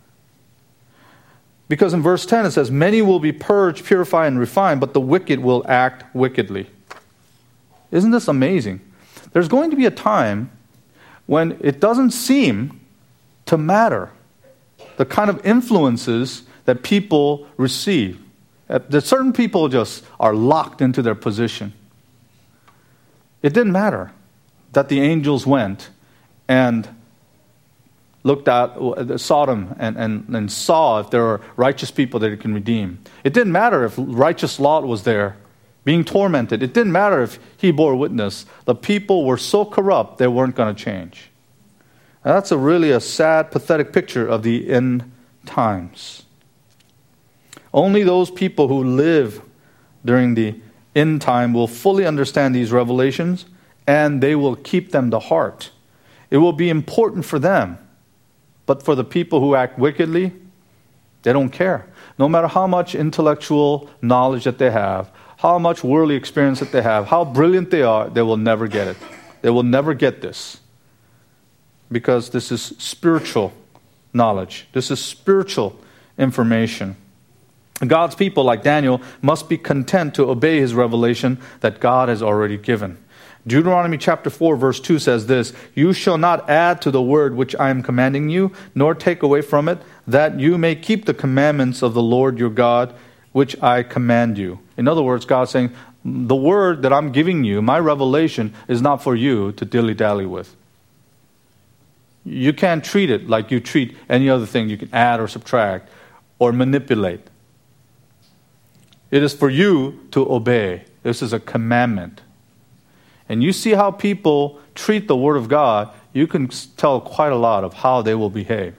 Because in verse 10 it says, many will be purged, purified, and refined, but the wicked will act wickedly. Isn't this amazing? There's going to be a time when it doesn't seem to matter the kind of influences that people receive. That certain people just are locked into their position. It didn't matter that the angels went and looked at Sodom and saw if there were righteous people that it can redeem. It didn't matter if righteous Lot was there being tormented. It didn't matter if he bore witness. The people were so corrupt they weren't going to change. Now, that's really a sad, pathetic picture of the end times. Only those people who live during the end time will fully understand these revelations, and they will keep them to heart. It will be important for them. But for the people who act wickedly, they don't care. No matter how much intellectual knowledge that they have, how much worldly experience that they have, how brilliant they are, they will never get it. They will never get this. Because this is spiritual knowledge. This is spiritual information. God's people, like Daniel, must be content to obey his revelation that God has already given. Deuteronomy chapter 4 verse 2 says this, you shall not add to the word which I am commanding you, nor take away from it, that you may keep the commandments of the Lord your God, which I command you. In other words, God's saying, the word that I'm giving you, my revelation, is not for you to dilly-dally with. You can't treat it like you treat any other thing you can add or subtract or manipulate. It is for you to obey. This is a commandment. And you see how people treat the Word of God, you can tell quite a lot of how they will behave.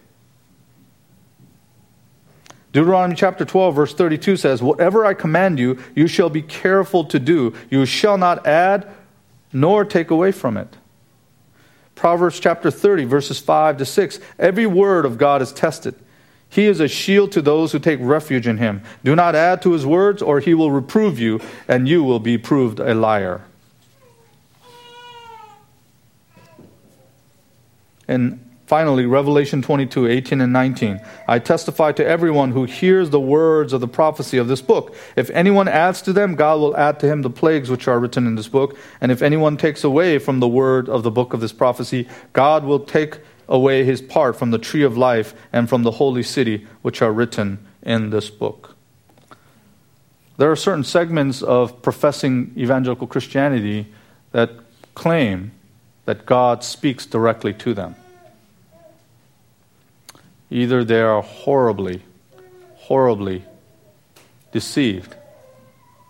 Deuteronomy chapter 12 verse 32 says, whatever I command you, you shall be careful to do. You shall not add nor take away from it. Proverbs chapter 30 verses 5 to 6, every word of God is tested. He is a shield to those who take refuge in him. Do not add to his words, or he will reprove you, and you will be proved a liar. And finally, Revelation 22, 18 and 19. I testify to everyone who hears the words of the prophecy of this book. If anyone adds to them, God will add to him the plagues which are written in this book. And if anyone takes away from the word of the book of this prophecy, God will take away his part from the tree of life and from the holy city which are written in this book. There are certain segments of professing evangelical Christianity that claim that God speaks directly to them. Either they are horribly, horribly deceived,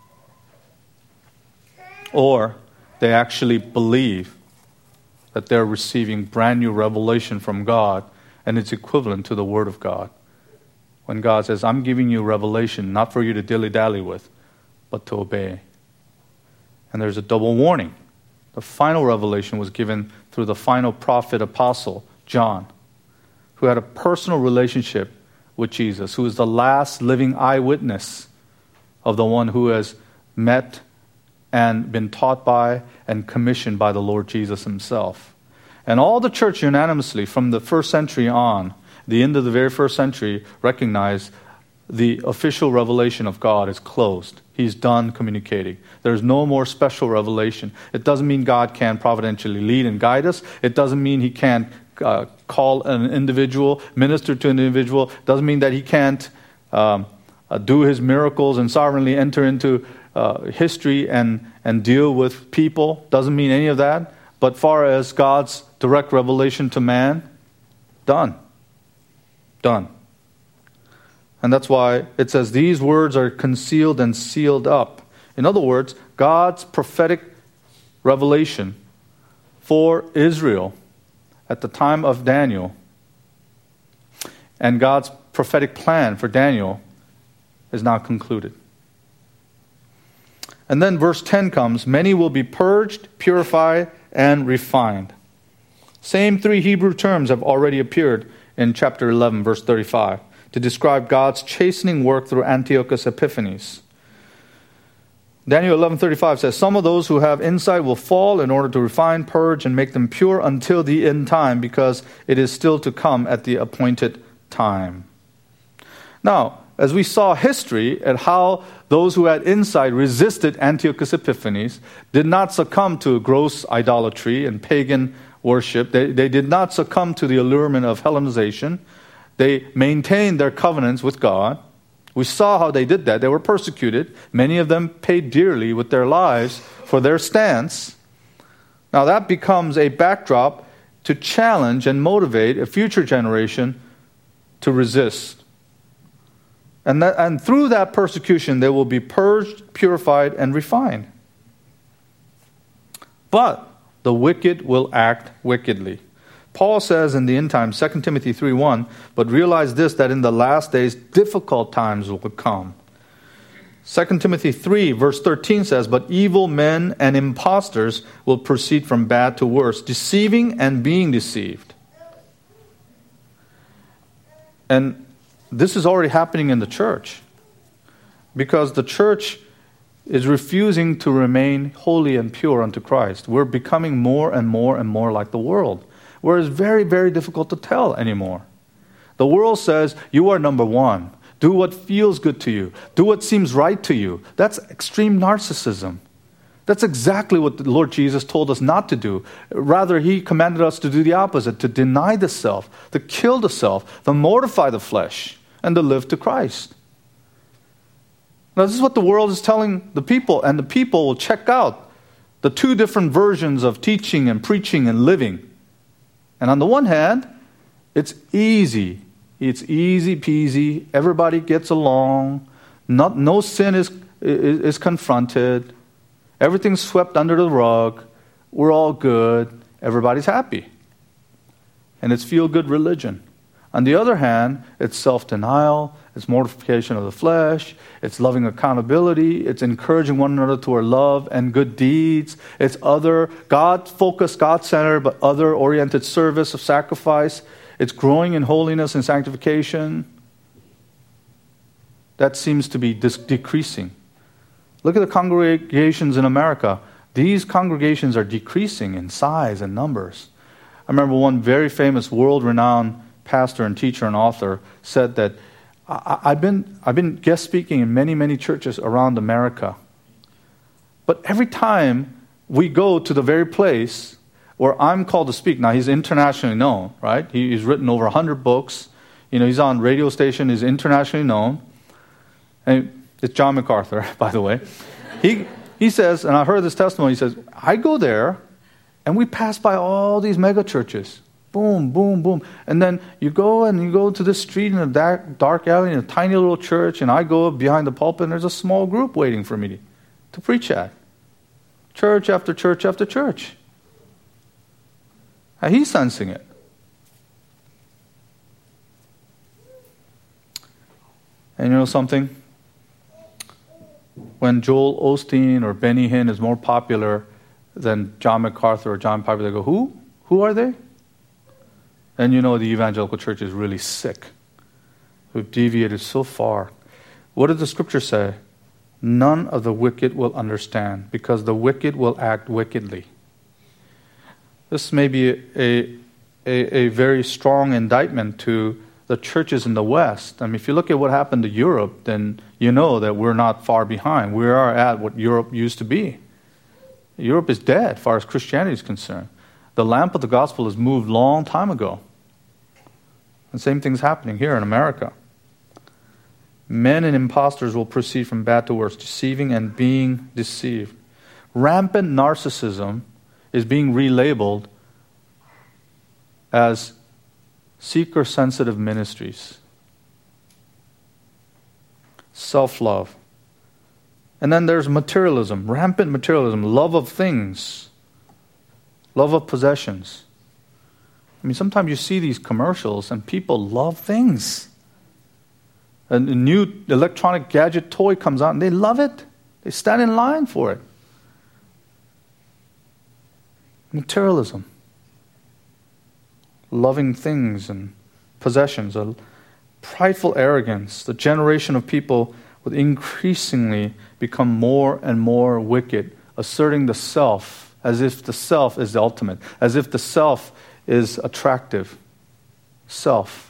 or they actually believe that they're receiving brand new revelation from God, and it's equivalent to the Word of God. When God says, I'm giving you revelation, not for you to dilly-dally with, but to obey. And there's a double warning. The final revelation was given through the final prophet apostle, John, who had a personal relationship with Jesus, who is the last living eyewitness of the one who has met and been taught by and commissioned by the Lord Jesus himself. And all the church unanimously, from the first century on, the end of the very first century, recognized the official revelation of God is closed. He's done communicating. There's no more special revelation. It doesn't mean God can't providentially lead and guide us. It doesn't mean he can't call an individual, minister to an individual. It doesn't mean that he can't do his miracles and sovereignly enter into history and deal with people. Doesn't mean any of that. But far as God's direct revelation to man, done. Done. And that's why it says these words are concealed and sealed up. In other words, God's prophetic revelation for Israel at the time of Daniel and God's prophetic plan for Daniel is now concluded. And then verse 10 comes, many will be purged, purified, and refined. Same three Hebrew terms have already appeared in chapter 11, verse 35. To describe God's chastening work through Antiochus Epiphanes. Daniel 11:35 says, some of those who have insight will fall in order to refine, purge, and make them pure until the end time, because it is still to come at the appointed time. Now, as we saw history at how those who had insight resisted Antiochus Epiphanes, did not succumb to gross idolatry and pagan worship. They did not succumb to the allurement of Hellenization. They maintained their covenants with God. We saw how they did that. They were persecuted. Many of them paid dearly with their lives for their stance. Now that becomes a backdrop to challenge and motivate a future generation to resist. And through that persecution, they will be purged, purified, and refined. But the wicked will act wickedly. Paul says in the end times, 2 Timothy 3:1, but realize this, that in the last days difficult times will come. 2 Timothy 3 verse 13 says, but evil men and impostors will proceed from bad to worse, deceiving and being deceived. And this is already happening in the church, because the church is refusing to remain holy and pure unto Christ. We're becoming more and more and more like the world, where it's very, very difficult to tell anymore. The world says, you are number one. Do what feels good to you. Do what seems right to you. That's extreme narcissism. That's exactly what the Lord Jesus told us not to do. Rather, he commanded us to do the opposite, to deny the self, to kill the self, to mortify the flesh, and to live to Christ. Now, this is what the world is telling the people, and the people will check out the two different versions of teaching and preaching and living. And on the one hand, it's easy. It's easy peasy. Everybody gets along. No sin is confronted. Everything's swept under the rug. We're all good. Everybody's happy. And it's feel-good religion. On the other hand, it's self-denial, it's mortification of the flesh, it's loving accountability, it's encouraging one another toward love and good deeds, it's other God-focused, God-centered, but other-oriented service of sacrifice, it's growing in holiness and sanctification. That seems to be decreasing. Look at the congregations in America. These congregations are decreasing in size and numbers. I remember one very famous, world-renowned pastor and teacher and author said that I've been guest speaking in many, many churches around America. But every time we go to the very place where I'm called to speak, now he's internationally known, right? He's written over 100 books. He's on radio station, he's internationally known. And it's John MacArthur, by the way. He says, and I heard this testimony, he says, I go there and we pass by all these mega churches. Boom, boom, boom. And then you go to this street in a dark alley in a tiny little church, and I go behind the pulpit, and there's a small group waiting for me to preach at. Church after church after church. And he's sensing it. And you know something? When Joel Osteen or Benny Hinn is more popular than John MacArthur or John Piper, they go, who? Who are they? And you know the evangelical church is really sick. We've deviated so far. What did the scripture say? None of the wicked will understand, because the wicked will act wickedly. This may be a very strong indictment to the churches in the West. I mean, if you look at what happened to Europe, then you know that we're not far behind. We are at what Europe used to be. Europe is dead as far as Christianity is concerned. The lamp of the gospel has moved long time ago. The same thing's happening here in America. Men and impostors will proceed from bad to worse, deceiving and being deceived. Rampant narcissism is being relabeled as seeker-sensitive ministries. Self-love. And then there's materialism, rampant materialism, love of things, love of possessions. I mean, sometimes you see these commercials and people love things. A new electronic gadget toy comes out and they love it. They stand in line for it. Materialism. Loving things and possessions. A prideful arrogance. The generation of people would increasingly become more and more wicked, asserting the self as if the self is the ultimate, as if the self is attractive. Self.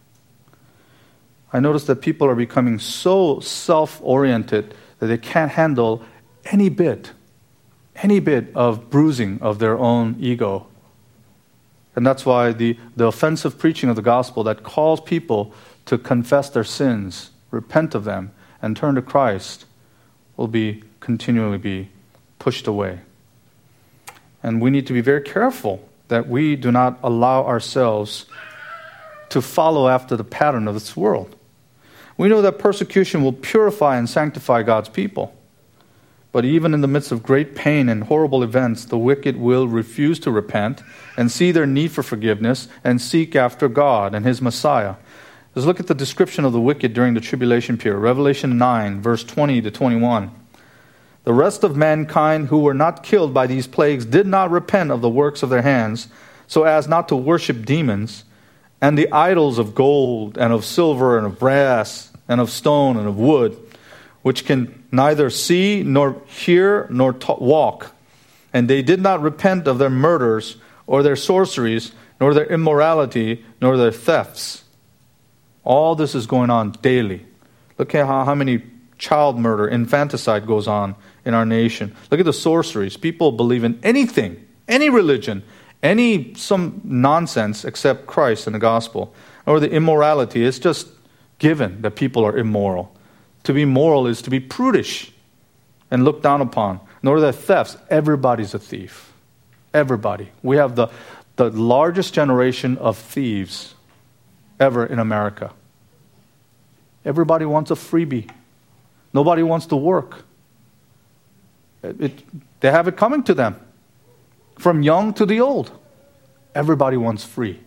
I notice that people are becoming so self-oriented that they can't handle any bit of bruising of their own ego. And that's why the offensive preaching of the gospel that calls people to confess their sins, repent of them, and turn to Christ will continually be pushed away. And we need to be very careful that we do not allow ourselves to follow after the pattern of this world. We know that persecution will purify and sanctify God's people. But even in the midst of great pain and horrible events, the wicked will refuse to repent and see their need for forgiveness and seek after God and His Messiah. Let's look at the description of the wicked during the tribulation period. Revelation 9, verse 20 to 21. The rest of mankind who were not killed by these plagues did not repent of the works of their hands, so as not to worship demons and the idols of gold and of silver and of brass and of stone and of wood, which can neither see nor hear nor walk. And they did not repent of their murders or their sorceries, nor their immorality, nor their thefts. All this is going on daily. Look at how many child murder, infanticide goes on in our nation. Look at the sorceries. People believe in anything, any religion, some nonsense except Christ and the gospel. Or the immorality, it's just given that people are immoral. To be moral is to be prudish and looked down upon. Nor the thefts. Everybody's a thief. Everybody. We have the largest generation of thieves ever in America. Everybody wants a freebie. Nobody wants to work. They have it coming to them. From young to the old. Everybody wants free.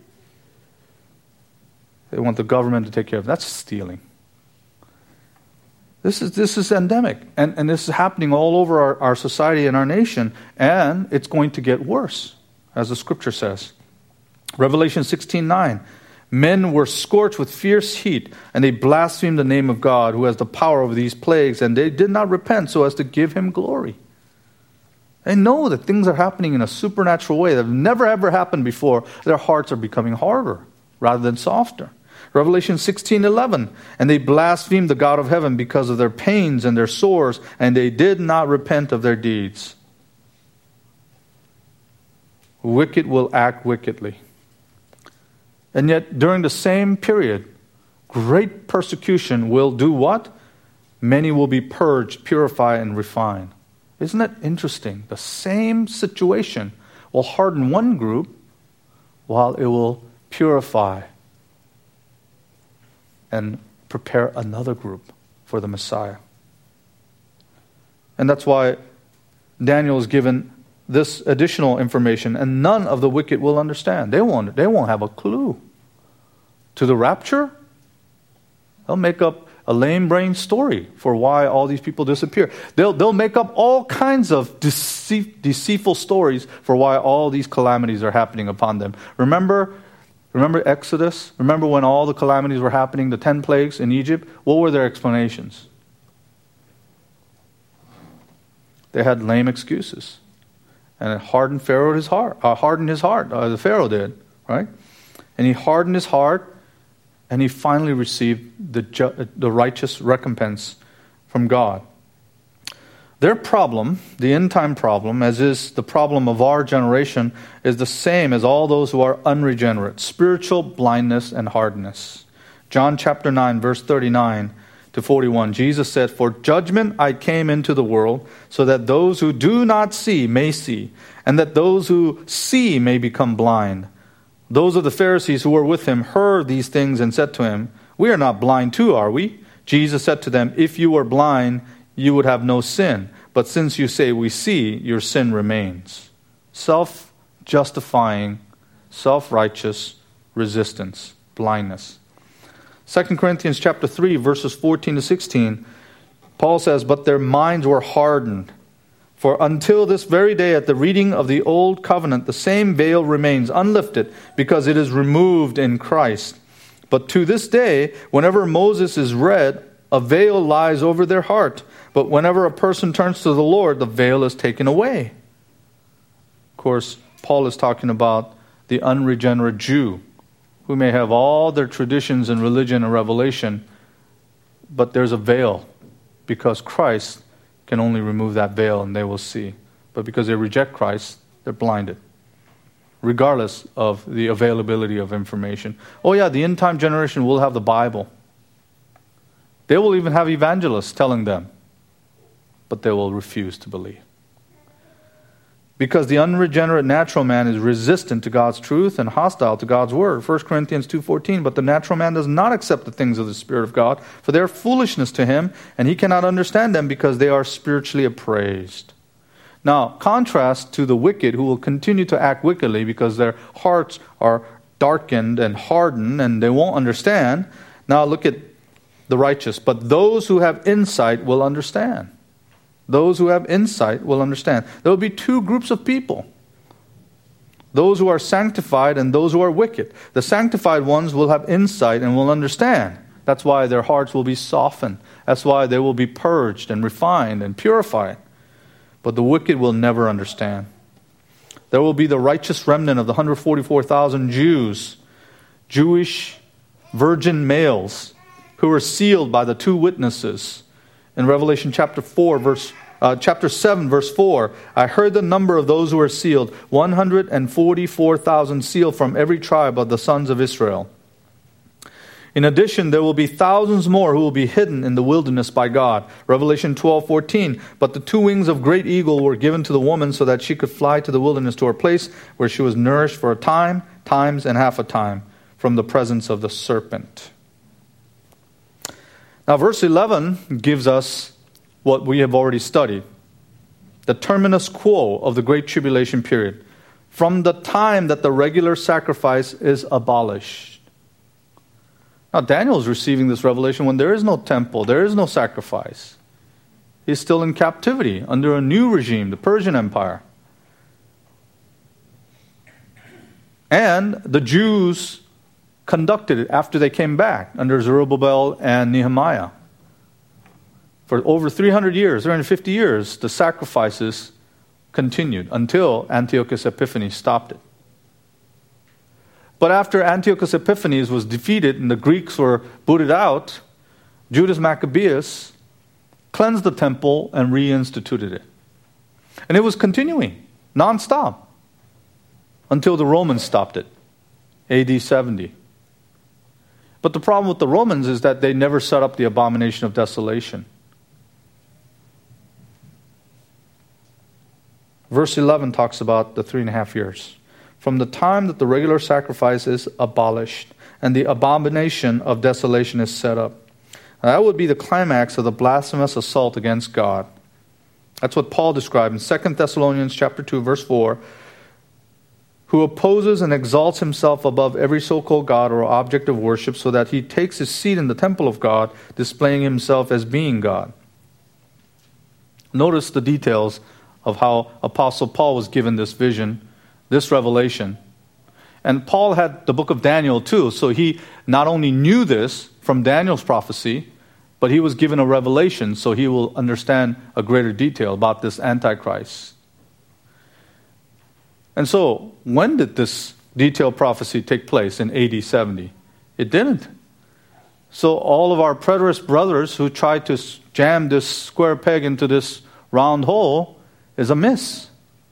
They want the government to take care of it. That's stealing. This is endemic. And this is happening all over our society and our nation. And it's going to get worse, as the scripture says. Revelation 16:9. Men were scorched with fierce heat, and they blasphemed the name of God, who has the power over these plagues, and they did not repent so as to give Him glory. They know that things are happening in a supernatural way that have never ever happened before. Their hearts are becoming harder rather than softer. Revelation 16:11, and they blasphemed the God of heaven because of their pains and their sores, and they did not repent of their deeds. Wicked will act wickedly. And yet, during the same period, great persecution will do what? Many will be purged, purified, and refined. Isn't that interesting? The same situation will harden one group while it will purify and prepare another group for the Messiah. And that's why Daniel is given this additional information, and none of the wicked will understand. They won't have a clue. To the rapture, they'll make up a lame-brained story for why all these people disappear. They'll make up all kinds of deceitful stories for why all these calamities are happening upon them. Remember Exodus? Remember when all the calamities were happening, the 10 plagues in Egypt? What were their explanations? They had lame excuses. And it hardened Pharaoh his heart. The Pharaoh did, right? And he hardened his heart, and he finally received the righteous recompense from God. Their problem, the end-time problem, as is the problem of our generation, is the same as all those who are unregenerate: spiritual blindness and hardness. John chapter 9, verse 39 to 41, Jesus said, "For judgment I came into the world, so that those who do not see may see, and that those who see may become blind." Those of the Pharisees who were with him heard these things and said to him, "We are not blind too, are we?" Jesus said to them, "If you were blind, you would have no sin. But since you say we see, your sin remains." Self-justifying, self-righteous resistance, blindness. 2 Corinthians chapter 3, verses 14 to 16, Paul says, "But their minds were hardened. For until this very day at the reading of the old covenant, the same veil remains unlifted because it is removed in Christ. But to this day, whenever Moses is read, a veil lies over their heart. But whenever a person turns to the Lord, the veil is taken away." Of course, Paul is talking about the unregenerate Jew, who may have all their traditions and religion and revelation, but there's a veil because Christ can only remove that veil and they will see. But because they reject Christ, they're blinded, regardless of the availability of information. Oh yeah, the end-time generation will have the Bible. They will even have evangelists telling them, but they will refuse to believe. Because the unregenerate natural man is resistant to God's truth and hostile to God's word. 1 Corinthians 2:14, "But the natural man does not accept the things of the Spirit of God, for they are foolishness to him, and he cannot understand them because they are spiritually appraised." Now, contrast to the wicked who will continue to act wickedly because their hearts are darkened and hardened and they won't understand. Now look at the righteous. "But those who have insight will understand." Those who have insight will understand. There will be two groups of people: those who are sanctified and those who are wicked. The sanctified ones will have insight and will understand. That's why their hearts will be softened. That's why they will be purged and refined and purified. But the wicked will never understand. There will be the righteous remnant of the 144,000 Jews, Jewish virgin males, who were sealed by the two witnesses. In Revelation chapter 7, verse 4, "I heard the number of those who were sealed, 144,000 sealed from every tribe of the sons of Israel. In addition, there will be thousands more who will be hidden in the wilderness by God." Revelation 12:14, "But the two wings of great eagle were given to the woman so that she could fly to the wilderness to her place where she was nourished for a time, times, and half a time from the presence of the serpent." Now, verse 11 gives us what we have already studied, the terminus quo of the Great Tribulation period, from the time that the regular sacrifice is abolished. Now, Daniel is receiving this revelation when there is no temple, there is no sacrifice. He's still in captivity under a new regime, the Persian Empire. And the Jews conducted it after they came back under Zerubbabel and Nehemiah. For over 350 years, the sacrifices continued until Antiochus Epiphanes stopped it. But after Antiochus Epiphanes was defeated and the Greeks were booted out, Judas Maccabeus cleansed the temple and reinstituted it. And it was continuing nonstop until the Romans stopped it, AD 70. But the problem with the Romans is that they never set up the abomination of desolation. Verse 11 talks about the 3.5 years. From the time that the regular sacrifice is abolished and the abomination of desolation is set up. Now, that would be the climax of the blasphemous assault against God. That's what Paul described in 2 Thessalonians chapter 2, verse 4. Who opposes and exalts himself above every so-called God or object of worship, so that he takes his seat in the temple of God, displaying himself as being God. Notice the details of how Apostle Paul was given this vision, this revelation. And Paul had the book of Daniel too, so he not only knew this from Daniel's prophecy, but he was given a revelation, so he will understand a greater detail about this Antichrist. And so, when did this detailed prophecy take place in AD 70? It didn't. So all of our preterist brothers who tried to jam this square peg into this round hole is a miss.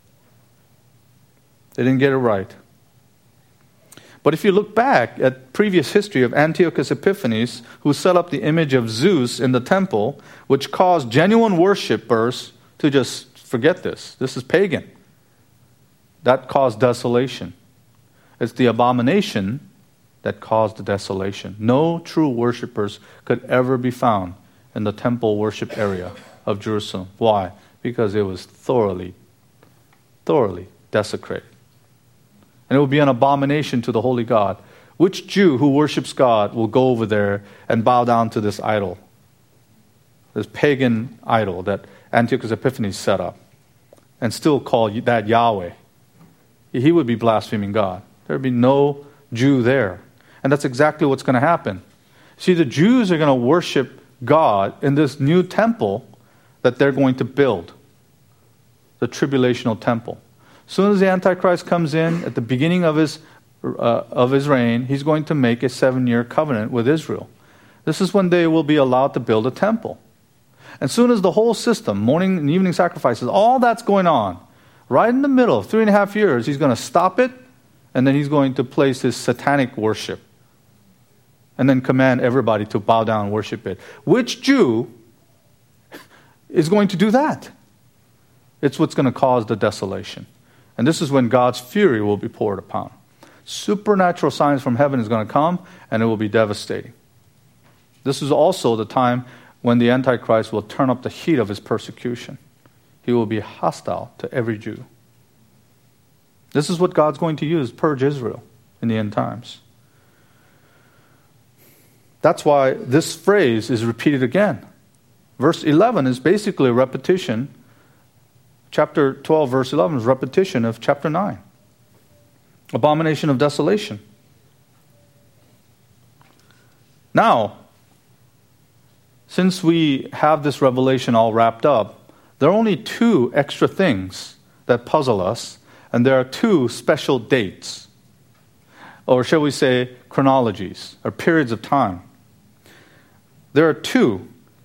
They didn't get it right. But if you look back at previous history of Antiochus Epiphanes, who set up the image of Zeus in the temple, which caused genuine worshipers to just forget this. This is pagan. That caused desolation. It's the abomination that caused the desolation. No true worshipers could ever be found in the temple worship area of Jerusalem. Why? Because it was thoroughly desecrated. And it will be an abomination to the holy God. Which Jew who worships God will go over there and bow down to this idol? This pagan idol that Antiochus Epiphanes set up, and still call that Yahweh. He would be blaspheming God. There would be no Jew there. And that's exactly what's going to happen. See, the Jews are going to worship God in this new temple that they're going to build. The tribulational temple. As soon as the Antichrist comes in, at the beginning of his reign, he's going to make a 7-year covenant with Israel. This is when they will be allowed to build a temple. As soon as the whole system, morning and evening sacrifices, all that's going on, right in the middle of 3.5 years, he's going to stop it, and then he's going to place his satanic worship. And then command everybody to bow down and worship it. Which Jew is going to do that? It's what's going to cause the desolation. And this is when God's fury will be poured upon. Supernatural signs from heaven is going to come, and it will be devastating. This is also the time when the Antichrist will turn up the heat of his persecution. He will be hostile to every Jew. This is what God's going to use, purge Israel in the end times. That's why this phrase is repeated again. Verse 11 is basically a repetition. Chapter 12, verse 11 is a repetition of chapter 9. Abomination of desolation. Now, since we have this revelation all wrapped up, there are only 2 extra things that puzzle us, and there are 2 special dates, or shall we say chronologies, or periods of time. There are 2.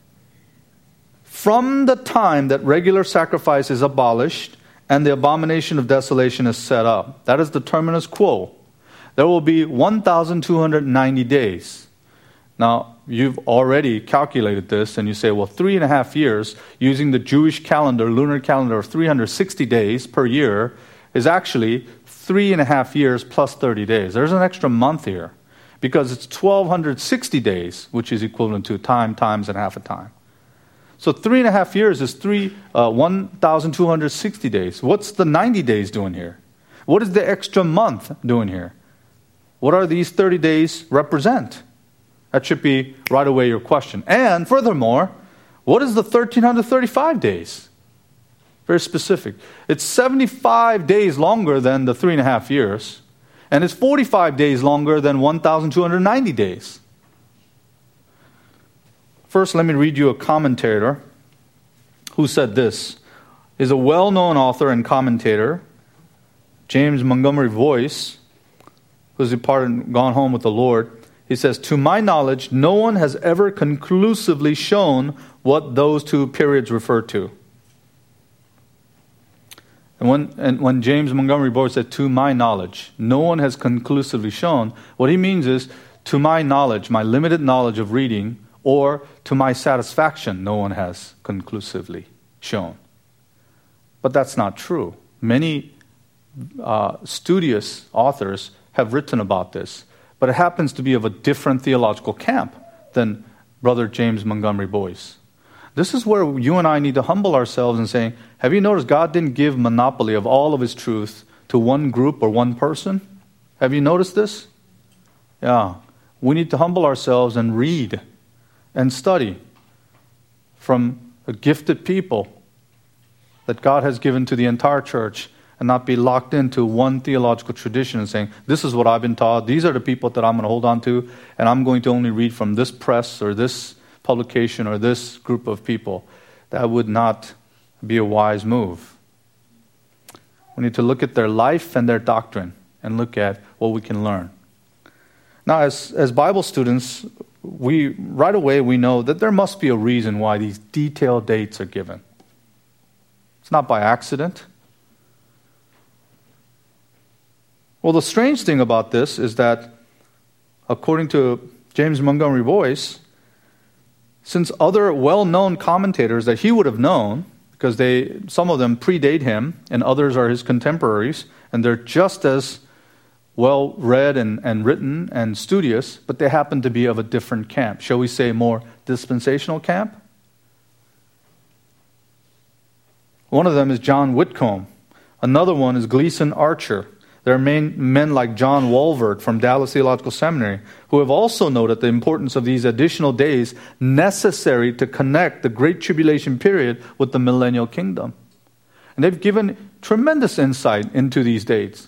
From the time that regular sacrifice is abolished and the abomination of desolation is set up, that is the terminus quo, there will be 1,290 days. Now, you've already calculated this, and you say, well, 3.5 years, using the Jewish calendar, lunar calendar of 360 days per year, is actually 3.5 years plus 30 days. There's an extra month here, because it's 1,260 days, which is equivalent to time, times, and half a time. So 3.5 years is 1,260 days. What's the 90 days doing here? What is the extra month doing here? What are these 30 days represent? That should be right away your question. And furthermore, what is the 1,335 days? Very specific. It's 75 days longer than the 3.5 years. And it's 45 days longer than 1,290 days. First, let me read you a commentator who said this. He's a well-known author and commentator, James Montgomery Boyce, who's departed and gone home with the Lord. He says, to my knowledge, no one has ever conclusively shown what those 2 periods refer to. And when James Montgomery Boyce said, to my knowledge, no one has conclusively shown, what he means is, to my knowledge, my limited knowledge of reading, or to my satisfaction, no one has conclusively shown. But that's not true. Many studious authors have written about this, but it happens to be of a different theological camp than Brother James Montgomery Boyce. This is where you and I need to humble ourselves and saying, have you noticed God didn't give monopoly of all of His truth to one group or one person? Have you noticed this? Yeah. We need to humble ourselves and read and study from a gifted people that God has given to the entire church, and not be locked into one theological tradition and saying, this is what I've been taught, these are the people that I'm going to hold on to, and I'm going to only read from this press or this publication or this group of people. That would not be a wise move. We need to look at their life and their doctrine and look at what we can learn. Now, as Bible students, right away we know that there must be a reason why these detailed dates are given. It's not by accident. Well, the strange thing about this is that, according to James Montgomery Boyce, since other well-known commentators that he would have known, because some of them predate him and others are his contemporaries, and they're just as well read and written and studious, but they happen to be of a different camp. Shall we say more dispensational camp? One of them is John Whitcomb. Another one is Gleason Archer. There are men like John Walvoord from Dallas Theological Seminary who have also noted the importance of these additional days necessary to connect the Great Tribulation period with the millennial kingdom. And they've given tremendous insight into these dates.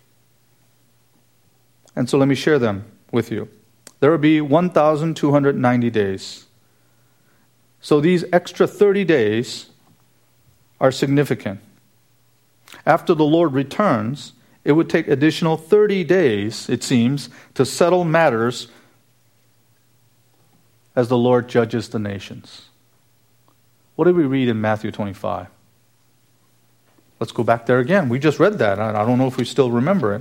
And so let me share them with you. There will be 1,290 days. So these extra 30 days are significant. After the Lord returns, it would take additional 30 days, it seems, to settle matters as the Lord judges the nations. What did we read in Matthew 25? Let's go back there again. We just read that. I don't know if we still remember it.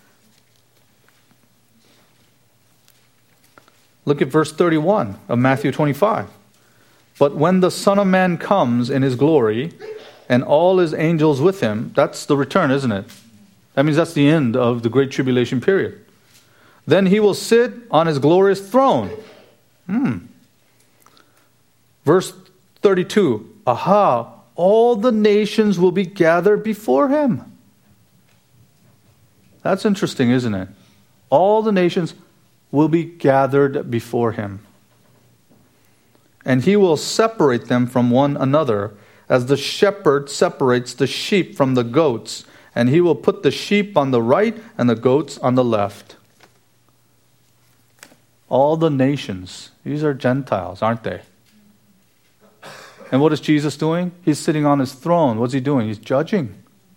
Look at verse 31 of Matthew 25. But when the Son of Man comes in His glory, and all His angels with Him, that's the return, isn't it? That means that's the end of the Great Tribulation period. Then He will sit on His glorious throne. Verse 32. Aha! All the nations will be gathered before Him. That's interesting, isn't it? All the nations will be gathered before Him. And He will separate them from one another, as the shepherd separates the sheep from the goats. And He will put the sheep on the right and the goats on the left. All the nations. These are Gentiles, aren't they? And what is Jesus doing? He's sitting on His throne. What's He doing? He's judging.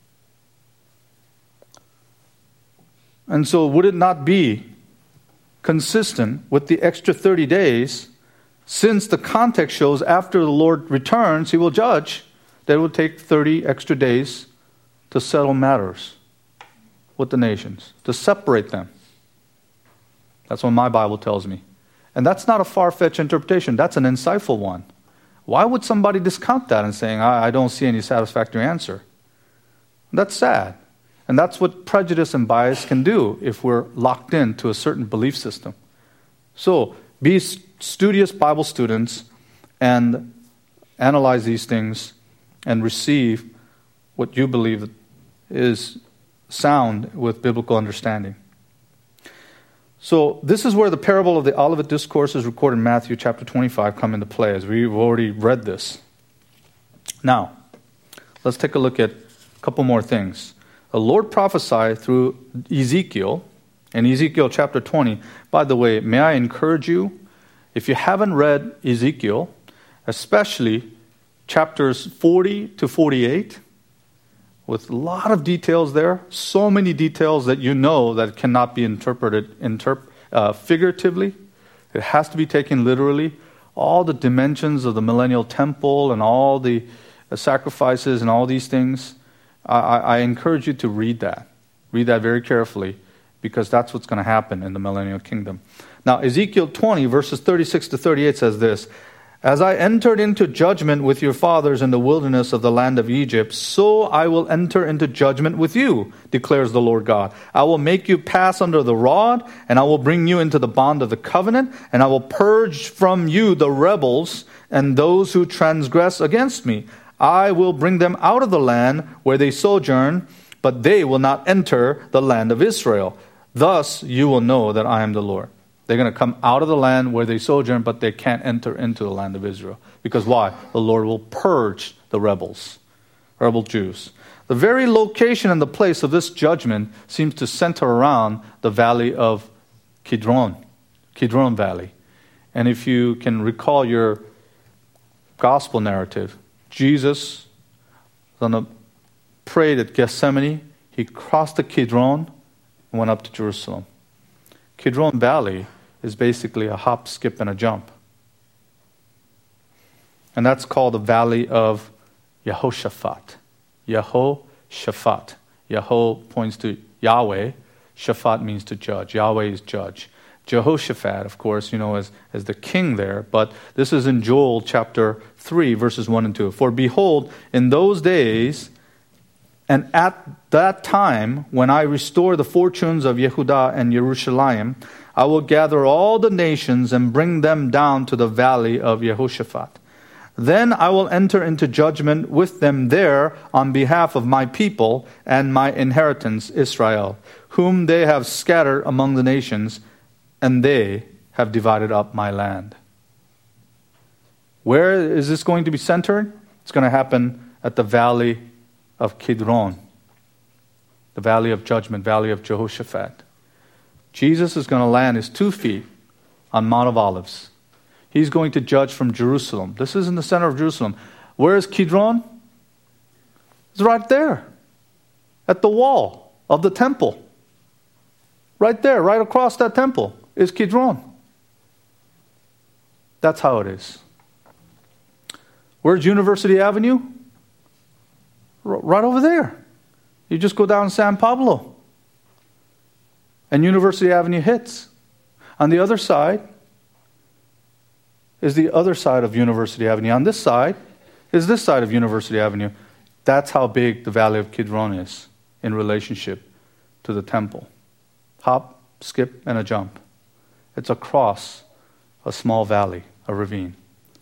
And so would it not be consistent with the extra 30 days, since the context shows after the Lord returns, He will judge, that it will take 30 extra days to settle matters with the nations, to separate them. That's what my Bible tells me. And that's not a far-fetched interpretation. That's an insightful one. Why would somebody discount that and saying, I don't see any satisfactory answer? That's sad. And that's what prejudice and bias can do if we're locked into a certain belief system. So, be studious Bible students and analyze these things and receive what you believe is sound with biblical understanding. So, this is where the parable of the Olivet Discourses recorded in Matthew chapter 25 come into play, as we've already read this. Now, let's take a look at a couple more things. The Lord prophesied through Ezekiel, in Ezekiel chapter 20. By the way, may I encourage you, if you haven't read Ezekiel, especially chapters 40 to 48, with a lot of details there, so many details that you know that cannot be interpreted figuratively. It has to be taken literally. All the dimensions of the millennial temple and all the sacrifices and all these things, I encourage you to read that. Read that very carefully, because that's what's going to happen in the millennial kingdom. Now, Ezekiel 20, verses 36 to 38 says this, As I entered into judgment with your fathers in the wilderness of the land of Egypt, so I will enter into judgment with you, declares the Lord God. I will make you pass under the rod, and I will bring you into the bond of the covenant, and I will purge from you the rebels and those who transgress against me. I will bring them out of the land where they sojourn, but they will not enter the land of Israel. Thus you will know that I am the Lord. They're going to come out of the land where they sojourn, but they can't enter into the land of Israel. Because why? The Lord will purge the rebel Jews. The very location and the place of this judgment seems to center around the valley of Kidron Valley. And if you can recall your gospel narrative, Jesus prayed at Gethsemane. He crossed the Kidron and went up to Jerusalem. Kidron Valley is basically a hop, skip, and a jump. And that's called the Valley of Yehoshaphat. Yehoshaphat. Yeho points to Yahweh. Shaphat means to judge. Yahweh is judge. Jehoshaphat, of course, as the king there. But this is in Joel chapter 3, verses 1 and 2. For behold, in those days and at that time, when I restore the fortunes of Yehudah and Jerusalem, I will gather all the nations and bring them down to the valley of Yehoshaphat. Then I will enter into judgment with them there on behalf of my people and my inheritance Israel, whom they have scattered among the nations, and they have divided up my land. Where is this going to be centered? It's going to happen at the valley of Kidron, the valley of judgment, valley of Jehoshaphat. Jesus is going to land his 2 feet on Mount of Olives. He's going to judge from Jerusalem. This is in the center of Jerusalem. Where is Kidron? It's right there, at the wall of the temple. Right there, right across that temple is Kidron. That's how it is. Where's University Avenue? Right over there. You just go down San Pablo, and University Avenue hits. On the other side is the other side of University Avenue. On this side is this side of University Avenue. That's how big the Valley of Kidron is in relationship to the temple. Hop, skip, and a jump. It's across a small valley, a ravine.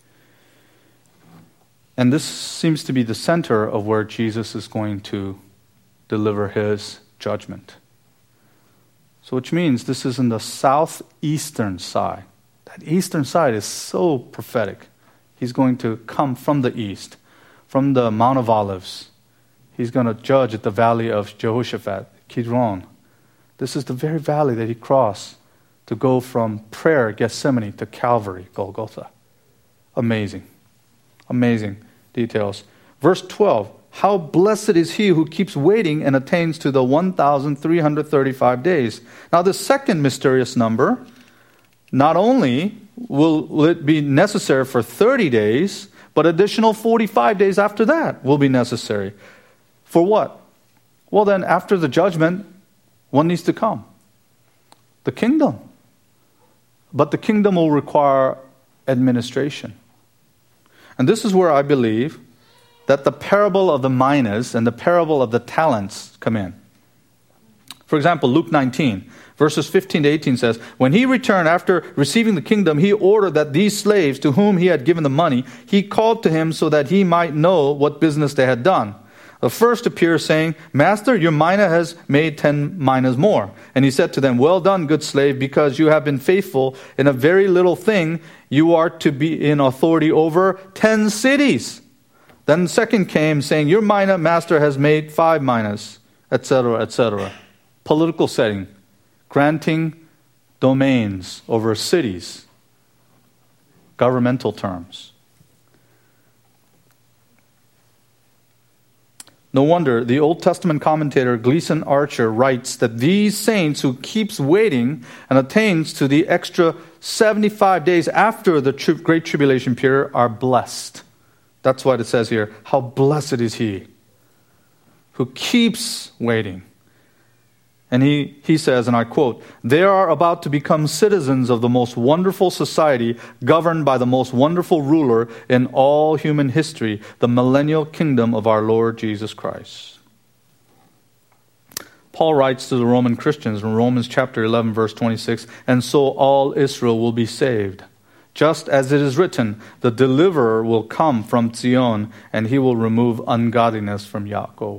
And this seems to be the center of where Jesus is going to deliver his judgment. So which means this is in the southeastern side. That eastern side is so prophetic. He's going to come from the east, from the Mount of Olives. He's going to judge at the valley of Jehoshaphat, Kidron. This is the very valley that he crossed to go from prayer, Gethsemane, to Calvary, Golgotha. Amazing. Amazing details. Verse 12. How blessed is he who keeps waiting and attains to the 1,335 days. Now the second mysterious number, not only will it be necessary for 30 days, but additional 45 days after that will be necessary. For what? Well then, after the judgment, one needs to come. The kingdom. But the kingdom will require administration. And this is where I believe that the parable of the minas and the parable of the talents come in. For example, Luke 19, verses 15 to 18 says, when he returned after receiving the kingdom, he ordered that these slaves to whom he had given the money, he called to him so that he might know what business they had done. The first appeared saying, Master, your mina has made 10 minas more. And he said to them, well done, good slave, because you have been faithful in a very little thing, you are to be in authority over 10 cities. Then the second came, saying, your mina, master, has made 5 minas, etc., etc. Political setting, granting domains over cities, governmental terms. No wonder the Old Testament commentator Gleason Archer writes that these saints who keeps waiting and attains to the extra 75 days after the Great Tribulation period are blessed. That's what it says here. How blessed is he who keeps waiting And he says, and I quote, "They are about to become citizens of the most wonderful society governed by the most wonderful ruler in all human history, the millennial kingdom of our Lord Jesus Christ." Paul writes to the Roman Christians in Romans chapter 11, verse 26, "And so all Israel will be saved. Just as it is written, the deliverer will come from Zion, and he will remove ungodliness from Yaakov."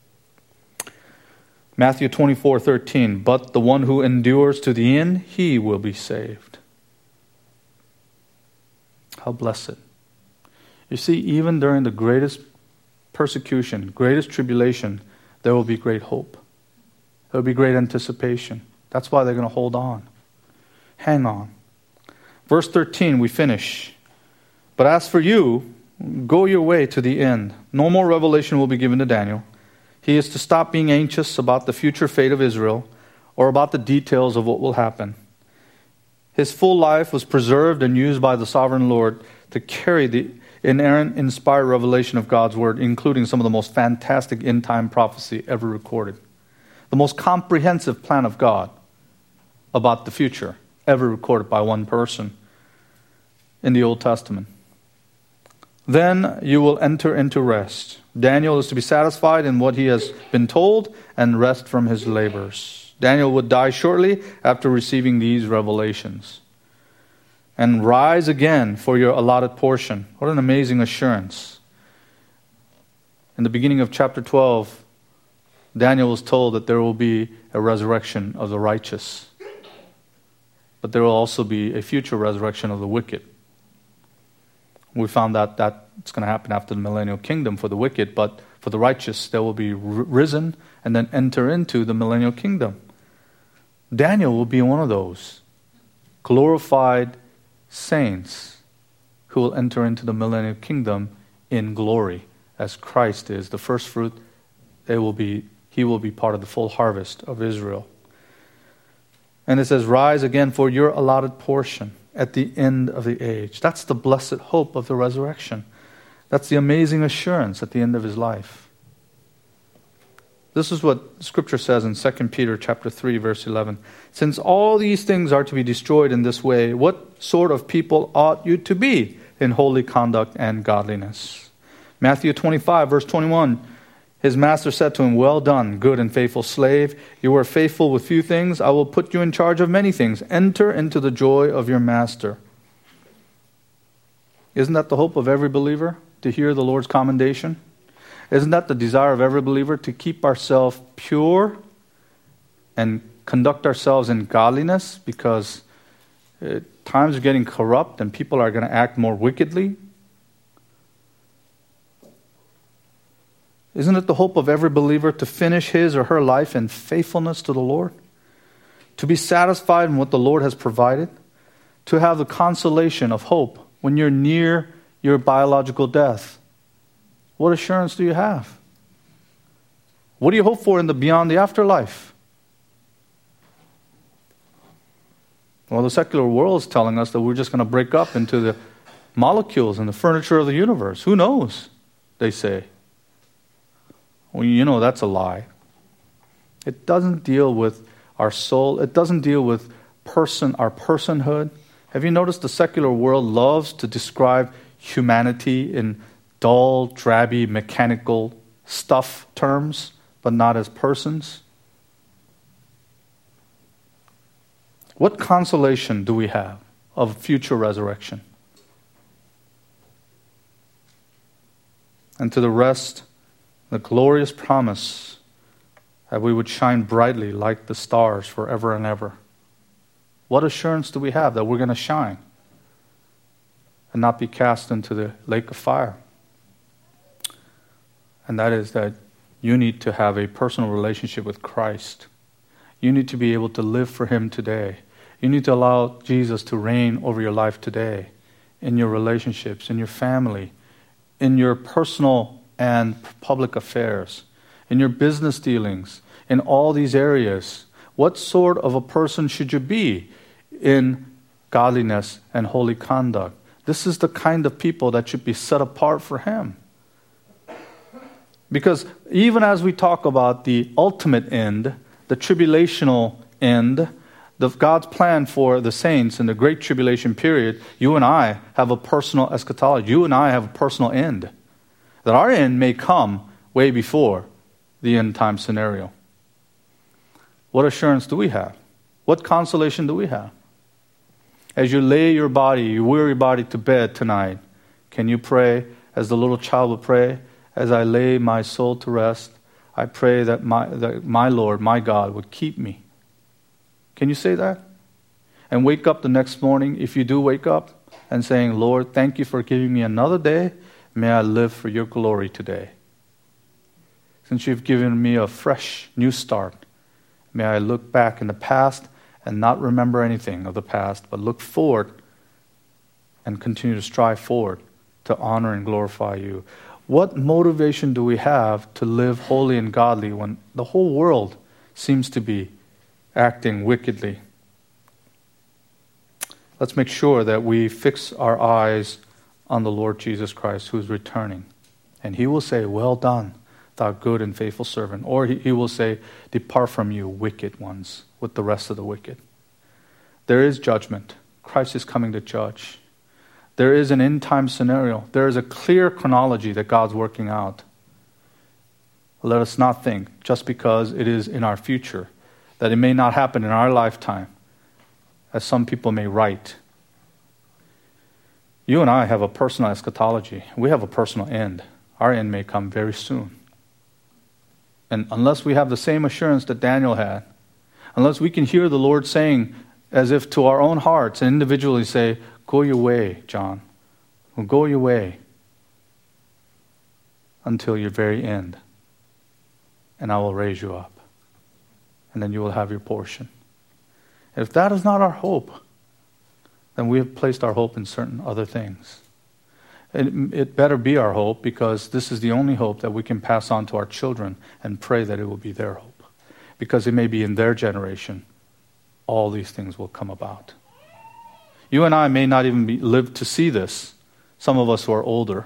Matthew 24:13, "But the one who endures to the end, he will be saved." How blessed. You see, even during the greatest persecution, greatest tribulation, there will be great hope. There will be great anticipation. That's why they're going to hold on. Hang on. Verse 13, we finish. "But as for you, go your way to the end. No more revelation will be given to Daniel. He is to stop being anxious about the future fate of Israel or about the details of what will happen. His full life was preserved and used by the sovereign Lord to carry the inerrant, inspired revelation of God's word, including some of the most fantastic end-time prophecy ever recorded. The most comprehensive plan of God about the future ever recorded by one person in the Old Testament. Then you will enter into rest. Daniel is to be satisfied in what he has been told and rest from his labors. Daniel would die shortly after receiving these revelations. And rise again for your allotted portion. What an amazing assurance. In the beginning of chapter 12, Daniel was told that there will be a resurrection of the righteous. But there will also be a future resurrection of the wicked. We found out that it's going to happen after the millennial kingdom for the wicked, but for the righteous, they will be risen and then enter into the millennial kingdom. Daniel will be one of those glorified saints who will enter into the millennial kingdom in glory, as Christ is the first fruit. He will be part of the full harvest of Israel. And it says, "Rise again for your allotted portion at the end of the age." That's the blessed hope of the resurrection. That's the amazing assurance at the end of his life. This is what Scripture says in 2 Peter chapter 3, verse 11. "Since all these things are to be destroyed in this way, what sort of people ought you to be in holy conduct and godliness?" Matthew 25, verse 21. "His master said to him, 'Well done, good and faithful slave. You were faithful with few things. I will put you in charge of many things. Enter into the joy of your master.'" Isn't that the hope of every believer, to hear the Lord's commendation? Isn't that the desire of every believer, to keep ourselves pure and conduct ourselves in godliness? Because times are getting corrupt and people are going to act more wickedly. Isn't it the hope of every believer to finish his or her life in faithfulness to the Lord? To be satisfied in what the Lord has provided? To have the consolation of hope when you're near your biological death? What assurance do you have? What do you hope for in the beyond the afterlife? Well, the secular world is telling us that we're just going to break up into the molecules and the furniture of the universe. Who knows, they say. Well, you know that's a lie. It doesn't deal with our soul. It doesn't deal with our personhood. Have you noticed the secular world loves to describe humanity in dull, drabby, mechanical stuff terms, but not as persons? What consolation do we have of future resurrection? And to the rest, the glorious promise that we would shine brightly like the stars forever and ever. What assurance do we have that we're going to shine and not be cast into the lake of fire? And that is that you need to have a personal relationship with Christ. You need to be able to live for Him today. You need to allow Jesus to reign over your life today, in your relationships, in your family, in your personal and public affairs, in your business dealings, in all these areas. What sort of a person should you be in godliness and holy conduct? This is the kind of people that should be set apart for Him. Because even as we talk about the ultimate end, the tribulational end, God's plan for the saints in the Great Tribulation period, you and I have a personal eschatology. You and I have a personal end. That our end may come way before the end time scenario. What assurance do we have? What consolation do we have? As you lay your body, your weary body to bed tonight, can you pray as the little child would pray? As I lay my soul to rest, I pray that my Lord, my God, would keep me. Can you say that? And wake up the next morning, if you do wake up, and saying, Lord, thank you for giving me another day. May I live for your glory today. Since you've given me a fresh new start, may I look back in the past and not remember anything of the past, but look forward and continue to strive forward to honor and glorify you. What motivation do we have to live holy and godly when the whole world seems to be acting wickedly? Let's make sure that we fix our eyes on the Lord Jesus Christ, who is returning. And he will say, well done, thou good and faithful servant. Or he will say, depart from you, wicked ones, with the rest of the wicked. There is judgment. Christ is coming to judge. There is an end time scenario. There is a clear chronology that God's working out. Let us not think, just because it is in our future, that it may not happen in our lifetime, as some people may write. You and I have a personal eschatology. We have a personal end. Our end may come very soon. And unless we have the same assurance that Daniel had, unless we can hear the Lord saying, as if to our own hearts and individually say, go your way, John. Well, go your way until your very end. And I will raise you up. And then you will have your portion. If that is not our hope, then we have placed our hope in certain other things. It better be our hope, because this is the only hope that we can pass on to our children and pray that it will be their hope. Because it may be in their generation, all these things will come about. You and I may not even live to see this, some of us who are older.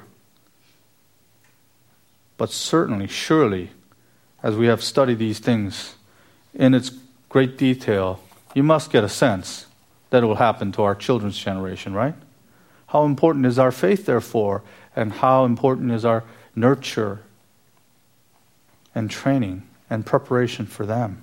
But certainly, surely, as we have studied these things in its great detail, you must get a sense that it will happen to our children's generation, right? How important is our faith, therefore, and how important is our nurture and training and preparation for them?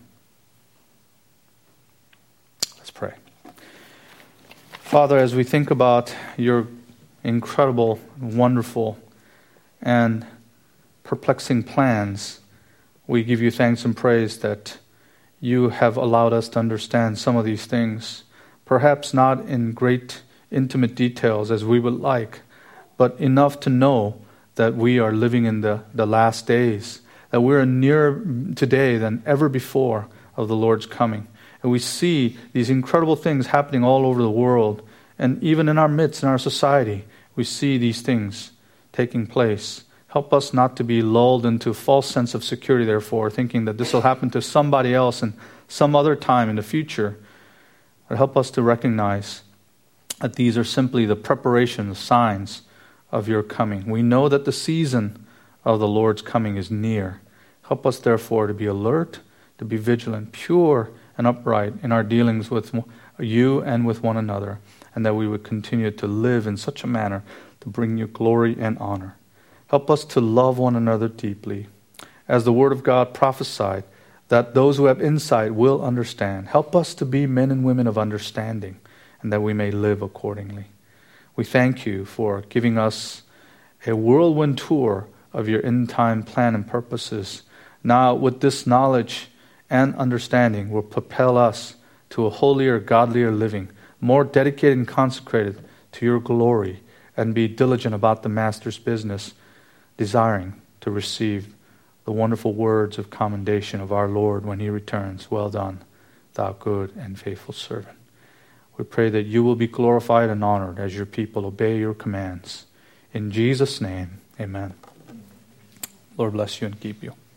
Let's pray. Father, as we think about your incredible, wonderful, and perplexing plans, we give you thanks and praise that you have allowed us to understand some of these things, perhaps not in great intimate details as we would like, but enough to know that we are living in the last days, that we're nearer today than ever before of the Lord's coming. And we see these incredible things happening all over the world, and even in our midst, in our society, we see these things taking place. Help us not to be lulled into a false sense of security, therefore, thinking that this will happen to somebody else in some other time in the future. But help us to recognize that these are simply the preparation, the signs of your coming. We know that the season of the Lord's coming is near. Help us, therefore, to be alert, to be vigilant, pure and upright in our dealings with you and with one another, and that we would continue to live in such a manner to bring you glory and honor. Help us to love one another deeply. As the Word of God prophesied, that those who have insight will understand. Help us to be men and women of understanding, and that we may live accordingly. We thank you for giving us a whirlwind tour of your end-time plan and purposes. Now, with this knowledge and understanding, will propel us to a holier, godlier living, more dedicated and consecrated to your glory, and be diligent about the Master's business, desiring to receive the wonderful words of commendation of our Lord when he returns. Well done, thou good and faithful servant. We pray that you will be glorified and honored as your people obey your commands. In Jesus' name, amen. Lord bless you and keep you.